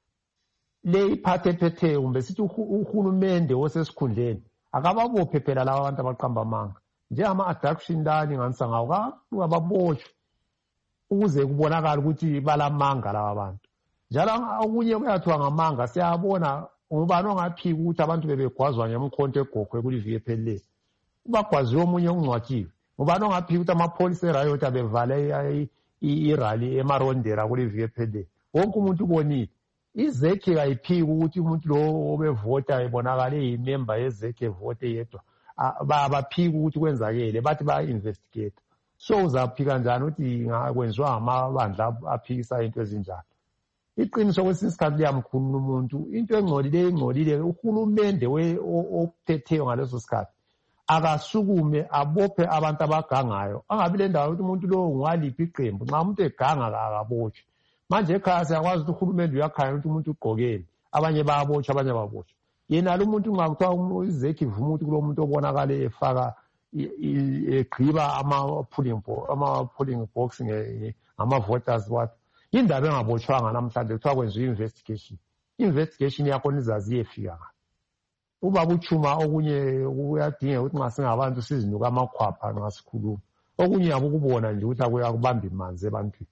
le iphathe ephetheyo kumbe sithi uhulumende osesikhundleni akababophe phela laba abantu abaqamba amanga njengama-adduction lani nganisa ngawo kababotshwe ukuze kubonakala ukuthi balamanga laba bantu. Njalo okunye kuyathiwa ngamanga siyabona ngubani ongaphika ukuthi abantu bebegwazwa ngemkhonto egokhwe kuliviki ephelileyo. Ubagwaziwe omunye ongcwatshiwe. Ngubani ongaphika ukuthi amapholisa erayot abevale irally emarondera kuliviki ephelileyo. Wonke umuntu ubonile. I-Z E C ayiphiki ukuthi umuntu lo obevota ebonakale yimember ye-Z E C evote yedwa. Baphika ukuthi kwenzakele bathi baya-investigate. So uzaphika njani ukuthi kwenziwa ngamabandla aphikisa into ezinjalo? Iqiniso kwesinye isikhathi liyamkhulula umuntu. Into engcolile engcolile uhulumende ophetheyo ngaleso sikhathi akasukume abophe abantu abagangayo. Angabi le ndawo ukuthi umuntu lo ngwaliphi iqembu. Nxa umuntu eganga akabotshwe. Manje ekhaya siyakwazi ukuthi uhulumende uyakhaya ukuthi umuntu ugqokeni, abanye bayabotshwa abanye babotshwa. Yena lo muntu nxa kuthiwa i-Z E C ivuma ukuthi kulo muntu obonakale efaka egqiba ama-polling box ngama-voters wathi indaba engabotshwanga namhlanje kuthiwa kwenziwa i-investigation. I-investigation yakhona izazi iyefika ngaphi. Ubaba uChuma okunye kuyadinga ukuthi nxa singabantu sizinuka amakhwapha nxa sikhuluma. Okunye yabo ukubona nje ukuthi akubamba imanzi ebantwini.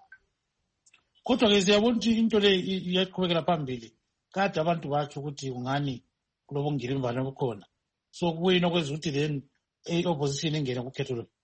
Kodwa ke siyabona ukuthi into le iyaqhubekela phambili. Kade abantu batsho ukuthi ungani kulobo ngilimbane obukhona. So kuyini okwenza ukuthi then i-opposition ingene kukhetho lo?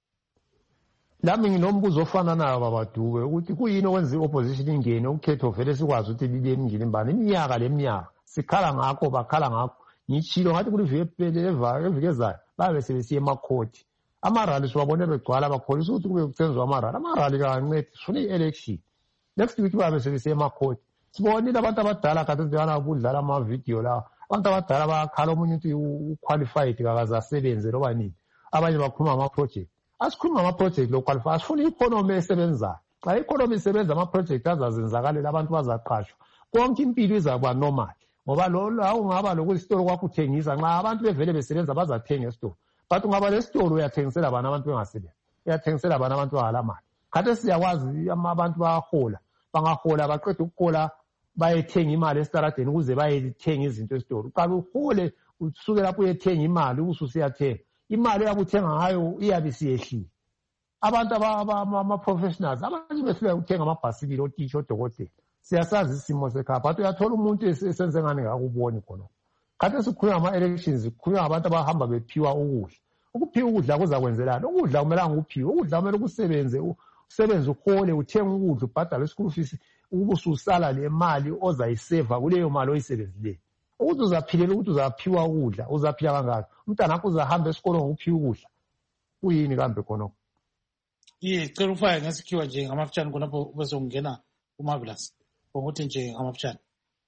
Lami nginombuzo ofana nayo baba Dube ukuthi kuyini okwenza i-opposition ingene ukhetho vele sikwazi ukuthi libe ngilimbane iminyaka leminyaka sikhala ngakho bakhala ngakho. Ngitshilo ngathi kuliviki ephelileyo eviki ezayo babe sebesiya emakhoti. Amarali siwabone begcwala bakholisa ukuthi kube kusenziwa amarali. Amarali kancedi sifuna i-election. Next week babe sebesiya emakhoti. Sibonile abantu abadala kade njana ukudlala ama-video la. Abantu abadala bakhala omunye ukuthi uqualified kakaze asebenze loba nini. Abanye bakhuluma ama-project. Asikhuluma ama-project lo-qualify. Asifuna i-economy esebenzayo. Xa i-economy isebenza ama-project azazenzakalela abantu bazaqashwa. Konke impilo izakuba normal. Ngoba lo la ungaba lokuthi isitolo kwakho uthengisa nxa abantu bevele besebenza bazathenga esitolo. But ungaba lesitolo uyathengisela abantu abantu bengasebenzi. Uyathengisela abantu abantu abangalamali. Kade siyakwazi abantu bayahola. Bangahola baqeda ukuhola bayethenga imali esitaradeni ukuze bayethenga izinto esitolo. Uqala uhole usuke lapho uyethenga imali ususiyathenga. Imali yabuthenga ngayo iyabe siyehlile. Abantu ama-professionals abanye behluleka ukuthenga amabhasikili otitsha odokotela. Siyasazi isimo sekhaya but uyathola umuntu esenze ngani ngakuboni khona. Kade sikhuluma ama-elections sikhuluma abantu abahamba bephiwa ukudla. Ukuphiwa ukudla kuzakwenzelana. Ukudla kumelanga ukuphiwe. Ukudla kumele kusebenze usebenze uhole uthenga ukudla ubhadale school fees ubususala le mali ozayiseva kuleyo mali oyisebenzileyo. Ukuthi uzaphilela ukuthi uzaphiwa ukudla uzaphila kangaka. Umntana wakho uzahamba esikolweni ngokuphiwa ukudla. Kuyini kambe khona? Ye cela ufake ngesikhiwa nje ngamafutshane khonapho bese ungena uMarvelous. Ukuthi nje ngamafutshane.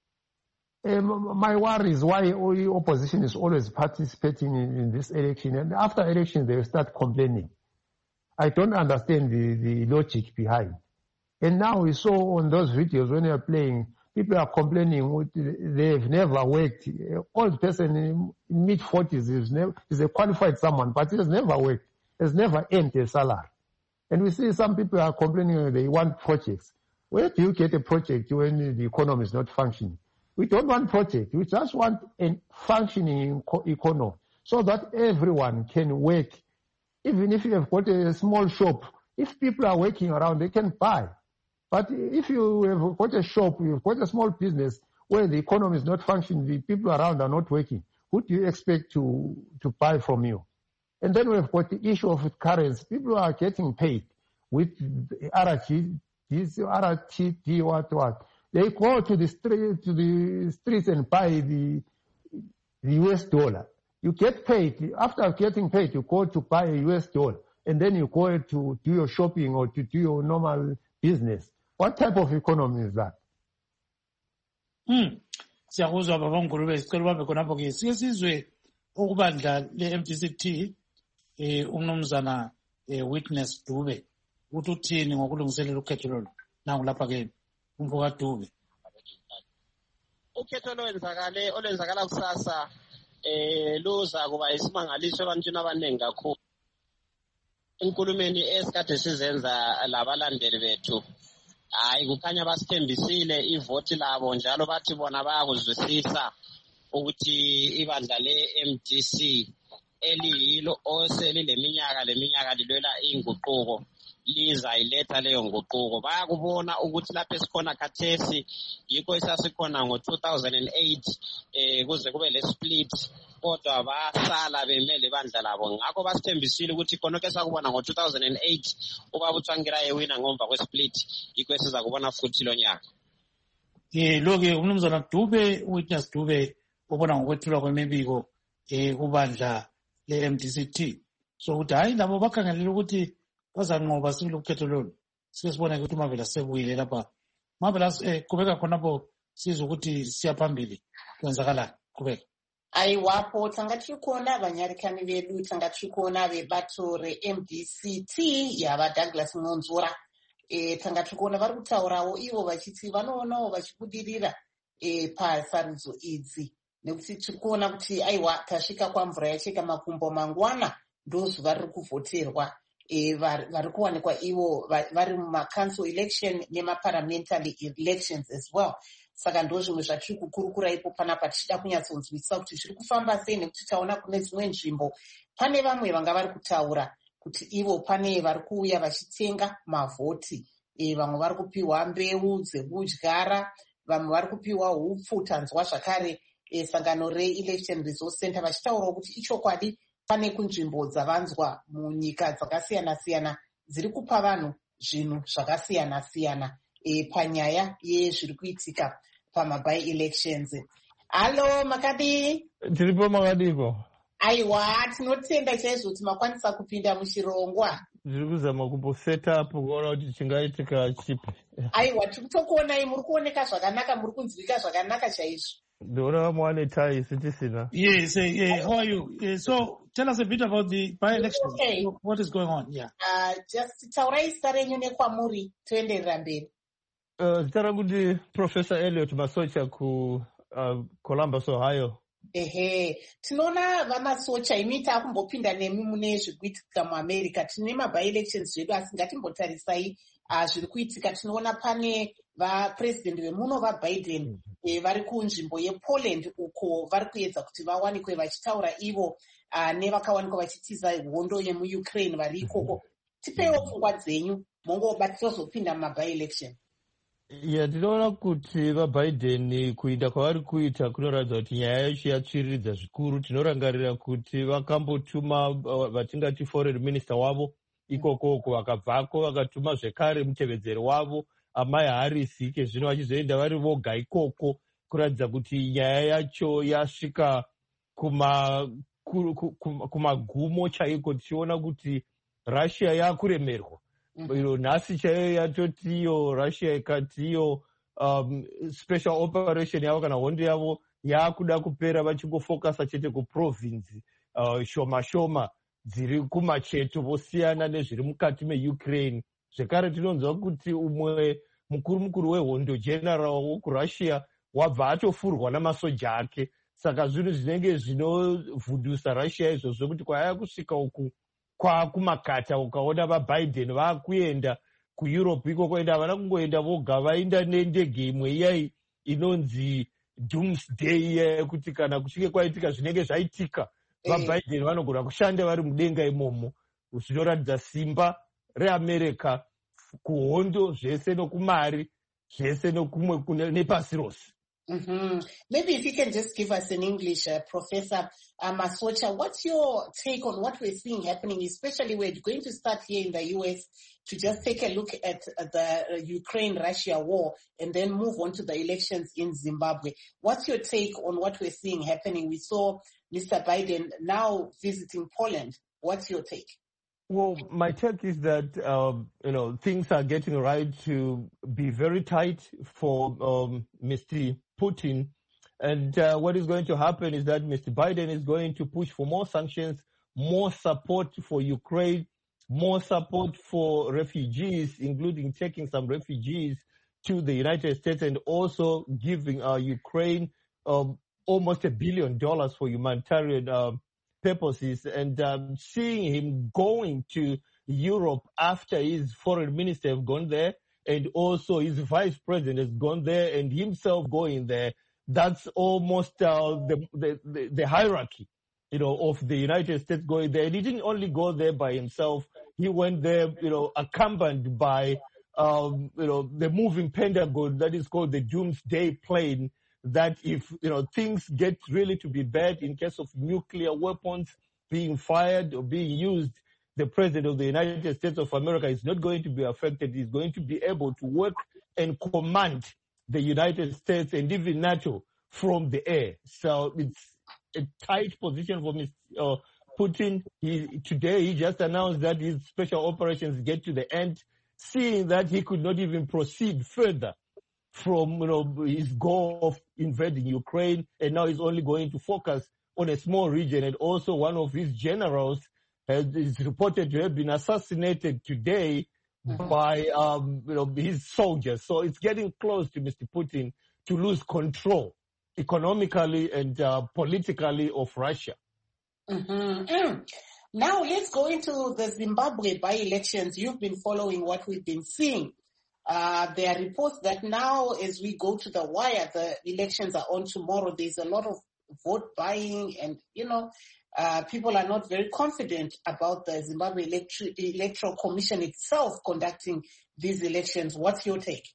My worry is why the opposition is always participating in, in this election, and after election they start complaining. I don't understand the, the logic behind. And now we saw on those videos when they are playing, people are complaining they've never worked. An old person in mid-forties is, never, is a qualified someone, but he has never worked, has never earned a salary. And we see some people are complaining they want projects. Where do you get a project when the economy is not functioning? We don't want projects. We just want a functioning economy so that everyone can work. Even if you have got a small shop, if people are working around, they can buy. But if you have got a shop, you've got a small business where the economy is not functioning, the people around are not working, who do you expect to, to buy from you? And then we've got the issue of currency. People are getting paid with R G, this R T D, what, what. They go to the street, to the streets and buy the, the U S dollar. You get paid. After getting paid, you go to buy a U S dollar. And then you go to do your shopping or to do your normal business. What type of economy is that? Hmm. Siyakuzwa baba Ngulube sicela ubambe khonapho ke sike sizwe ukubandla le-M D C T eh umnumzana eh Witness Dube uthi uthini ngokulungiselela ukhetho lolu nangu lapha ke umfoka Dube. Ukhetho olwenzakale olwenzakala kusasa eh luza kuba isimangaliso ebantwini abaningi kakhulu. Inkulumeni esikade sizenza labalandeli bethu hayi kukhanya basithembisile ivoti labo njalo bathi bona bayakuzwisisa ukuthi ibandla le-M D C eliyilo oselileminyaka leminyaka lilwela inguquko liza iletha leyo nguquko. Bayakubona ukuthi lapho esikhona khathesi yikho esasikhona ngo-two thousand eight eh kuze kube le split kodwa basala bemele ibandla labo. Ngakho basithembisile ukuthi khonke esakubona ngo-two thousand eight ubaba uTsvangira yewina ngomva kwesplit yikho esiza kubona futhi lo nyaka. Eh loke umnumzana Dube Witness Dube ubona ngokwethulwa kwemibiko eh kubandla le-M D C T. So ukuthi hayi labo bakhangelela ukuthi bazanqoba sibili ukhetho lolu. Sike sibone ukuthi uMavela sebuyile lapha. Mavela eh kubeka khonapho sizwe ukuthi siyaphambili kwenzakalani kubeka. Aiwapo tanga tiri kuona vanyarikani vedu tanga tiri kuona vebato re-M D C T yava Douglas Nonzora e tanga tiri kuona vari kutaurawo ivo vachiti vanoonawo vachibudirira e pasarudzo idzi nekuti tiri kuona kuti aiwa tasvika kwamvura yacheka makumbo mangwana ndozuva riri kuvhoterwa e vari kuwanikwa ivo vari mumacouncil election nemaparliamentary elections as well. Saka ndo zvimwe zvatiri kukurukura ipo panapa tichida kunyatsonzwisisa kuti zviri kufamba sei nekuti taona kune dzimwe nzvimbo pane vamwe vanga vari kutaura kuti ivo pane vari kuuya vachitenga mavhoti e vamwe vari kupiwa mbeu dzekudyara vamwe vari kupiwa hupfu tanzwa zvakare e sangano re-election resource center vachitaurawo kuti ichokwadi pane kunzvimbo dzavanzwa munyika dzakasiyana-siyana dziri kupa vanhu zvinhu zvakasiyana-siyana e panyaya yezviri kuitika pamabai elections. Halo makadi? Tiripo makadipo. Aiwa tinotenda chaizvo kuti makwanisa kupinda muchirongwa. Zviri kuzama kumbo set up kuona kuti chingaitika chipi. Aiwa tikutokuonai muri kuoneka zvakanaka muri kunzwika zvakanaka chaizvo. Ndora mwane tai sitisina. Yes, yeah, how are you? Yeah, so tell us a bit about the by-election. Okay. What is going on? Yeah. Uh, just taurai zita renyu nekwamuri toenderera mberi. Uh, zita rangu ndi Professor Elliot Masocha ku uh, Columbus, Ohio. Ehe, tinoona vamasocha imi takumbopinda nemi mune zviri kuitika muAmerica. Tine maby-elections zvedu asi ngatimbotarisai uh, zviri kuitika. Tinoona pane vapresident vemuno vaBiden mm -hmm. e, vari kunzvimbo yePoland uko vari kuedza kuti vawanikwe vachitaura ivo uh, nevakawanikwa vachitiza hondo yemuUkraine vari ikoko. Mm -hmm. Tipeiwo pfungwa dzenyu mongoba titozopinda mumaby-election. Yeah, tinoona kuti vaBiden kuita kwavari kuita kunoratidza kuti nyaya yacho yatsviriridza zvikuru. Tinorangarira kuti vakambotuma vatingati foreign minister wavo ikokoko vakabvako vakatuma zvekare mutevedzeri wavo Amai Harris ike zvino vachizoenda vari voga ikoko kuratidza kuti nyaya yacho yasvika kuma kumagumo chaiko tichiona kuti Russia yakuremerwa. Iro nhasi chaiyo yatoti iyo Russia ikati iyo um, special operation yavo kana hondo yavo yakuda kupera vachingofokasa chete kuprovince uh, shoma shoma dziri kumacheto vosiyana nezviri mukati meUkraine zvekare tinonzwa kuti umwe mukuru mukuru wehondo general wokurussia wabva atofurwa namasoja ake. Saka zvinhu zvinenge zvinovhudhusa Russia izvozvo kuti kwaya kusvika uku kwakumakata ukaona vaBiden vakuenda kuEurope iko kuenda havana kungoenda voga, vaenda nendege imwe iyai inonzi doomsday iya yekuti kana kusvike kwaitika zvinenge zvaitika vaBiden vanogona kushanda vari mudenga imomo. Zvinoratidza simba reAmerica kuhondo zvese nokumari zvese nokumwe nepasi rose. Mm-hmm. Maybe if you can just give us in English, uh, Professor uh, Masocha, what's your take on what we're seeing happening, especially we're going to start here in the U S to just take a look at uh, the uh, Ukraine-Russia war and then move on to the elections in Zimbabwe. What's your take on what we're seeing happening? We saw Mister Biden now visiting Poland. What's your take? Well, my take is that, um, you know, things are getting right to be very tight for um, Mister Putin. And uh, what is going to happen is that Mister Biden is going to push for more sanctions, more support for Ukraine, more support for refugees, including taking some refugees to the United States and also giving uh, Ukraine um, almost a billion dollars for humanitarian uh, purposes. And um, seeing him going to Europe after his foreign minister have gone there and also his vice president has gone there and himself going there, that's almost uh, the, the, the, the hierarchy, you know, of the United States going there. And he didn't only go there by himself. He went there, you know, accompanied by, um, you know, the moving Pentagon that is called the Doomsday Plane, that if, you know, things get really to be bad in case of nuclear weapons being fired or being used, the president of the United States of America is not going to be affected. He's going to be able to work and command the United States and even NATO from the air. So it's a tight position for Mister Uh, Putin. He, today he just announced that his special operations get to the end, seeing that he could not even proceed further from, you know, his goal of invading Ukraine, and now he's only going to focus on a small region. And also one of his generals has, is reported to have been assassinated today mm-hmm. by um, you know, his soldiers. So it's getting close to Mister Putin to lose control economically and uh, politically of Russia. Mm-hmm. Mm. Now let's go into the Zimbabwe by-elections. You've been following what we've been seeing. Uh, there are reports that now as we go to the wire, the elections are on tomorrow. There's a lot of vote buying and, you know, uh, people are not very confident about the Zimbabwe Electri- Electoral Commission itself conducting these elections. What's your take?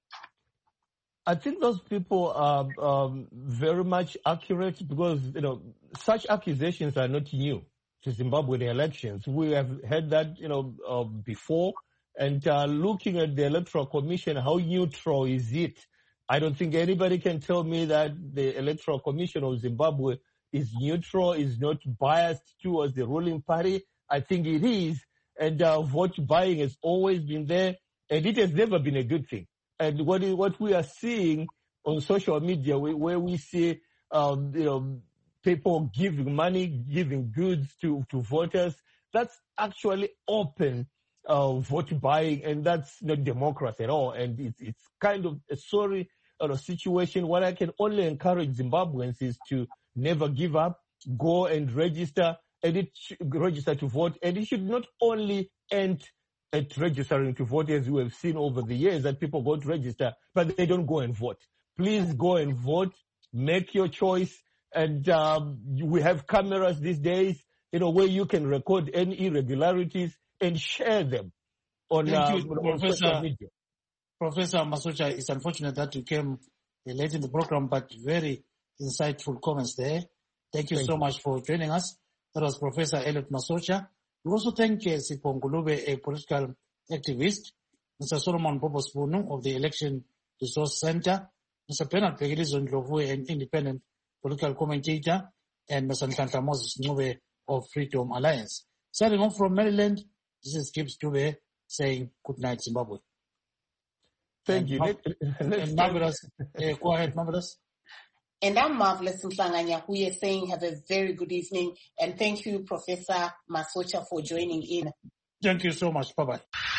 I think those people are um, very much accurate because, you know, such accusations are not new to Zimbabwean elections. We have heard that, you know, uh, before. And uh, looking at the Electoral Commission, how neutral is it? I don't think anybody can tell me that the Electoral Commission of Zimbabwe is neutral, is not biased towards the ruling party. I think it is. And uh, vote buying has always been there, and it has never been a good thing. And what is, what we are seeing on social media, where we see, um, you know, people giving money, giving goods to, to voters, that's actually open uh, vote buying, and that's not democracy at all. And it's, it's kind of a sorry uh, situation. What I can only encourage Zimbabweans is to never give up, go and register, and it sh- register to vote. And it should not only end at registering to vote, as we have seen over the years, that people go to register, but they don't go and vote. Please go and vote, make your choice, and um, we have cameras these days, you know, where you can record any irregularities and share them on, Thank uh, you, on Professor, social media. Professor Masocha. It's unfortunate that you came late in the program, but very insightful comments there. Thank you Thank so you. much for joining us. That was Professor Elliot Masocha. We also thank uh, Sipho Ngulube, a political activist, Mister Solomon Bobospunu of the Election Resource Center, Mister Bernard Pegelizo Ndlovu, an independent political commentator, and Mister Nkanta Moses Ngube of Freedom Alliance. Signing off from Maryland, this is Gibbs Dube saying good night, Zimbabwe. Thank and you. Ma- Next- and next Marvelous, uh, go ahead, Marvelous. And I'm Marvelous Mhlanganya, who is saying have a very good evening. And thank you, Professor Masocha, for joining in. Thank you so much. Bye-bye.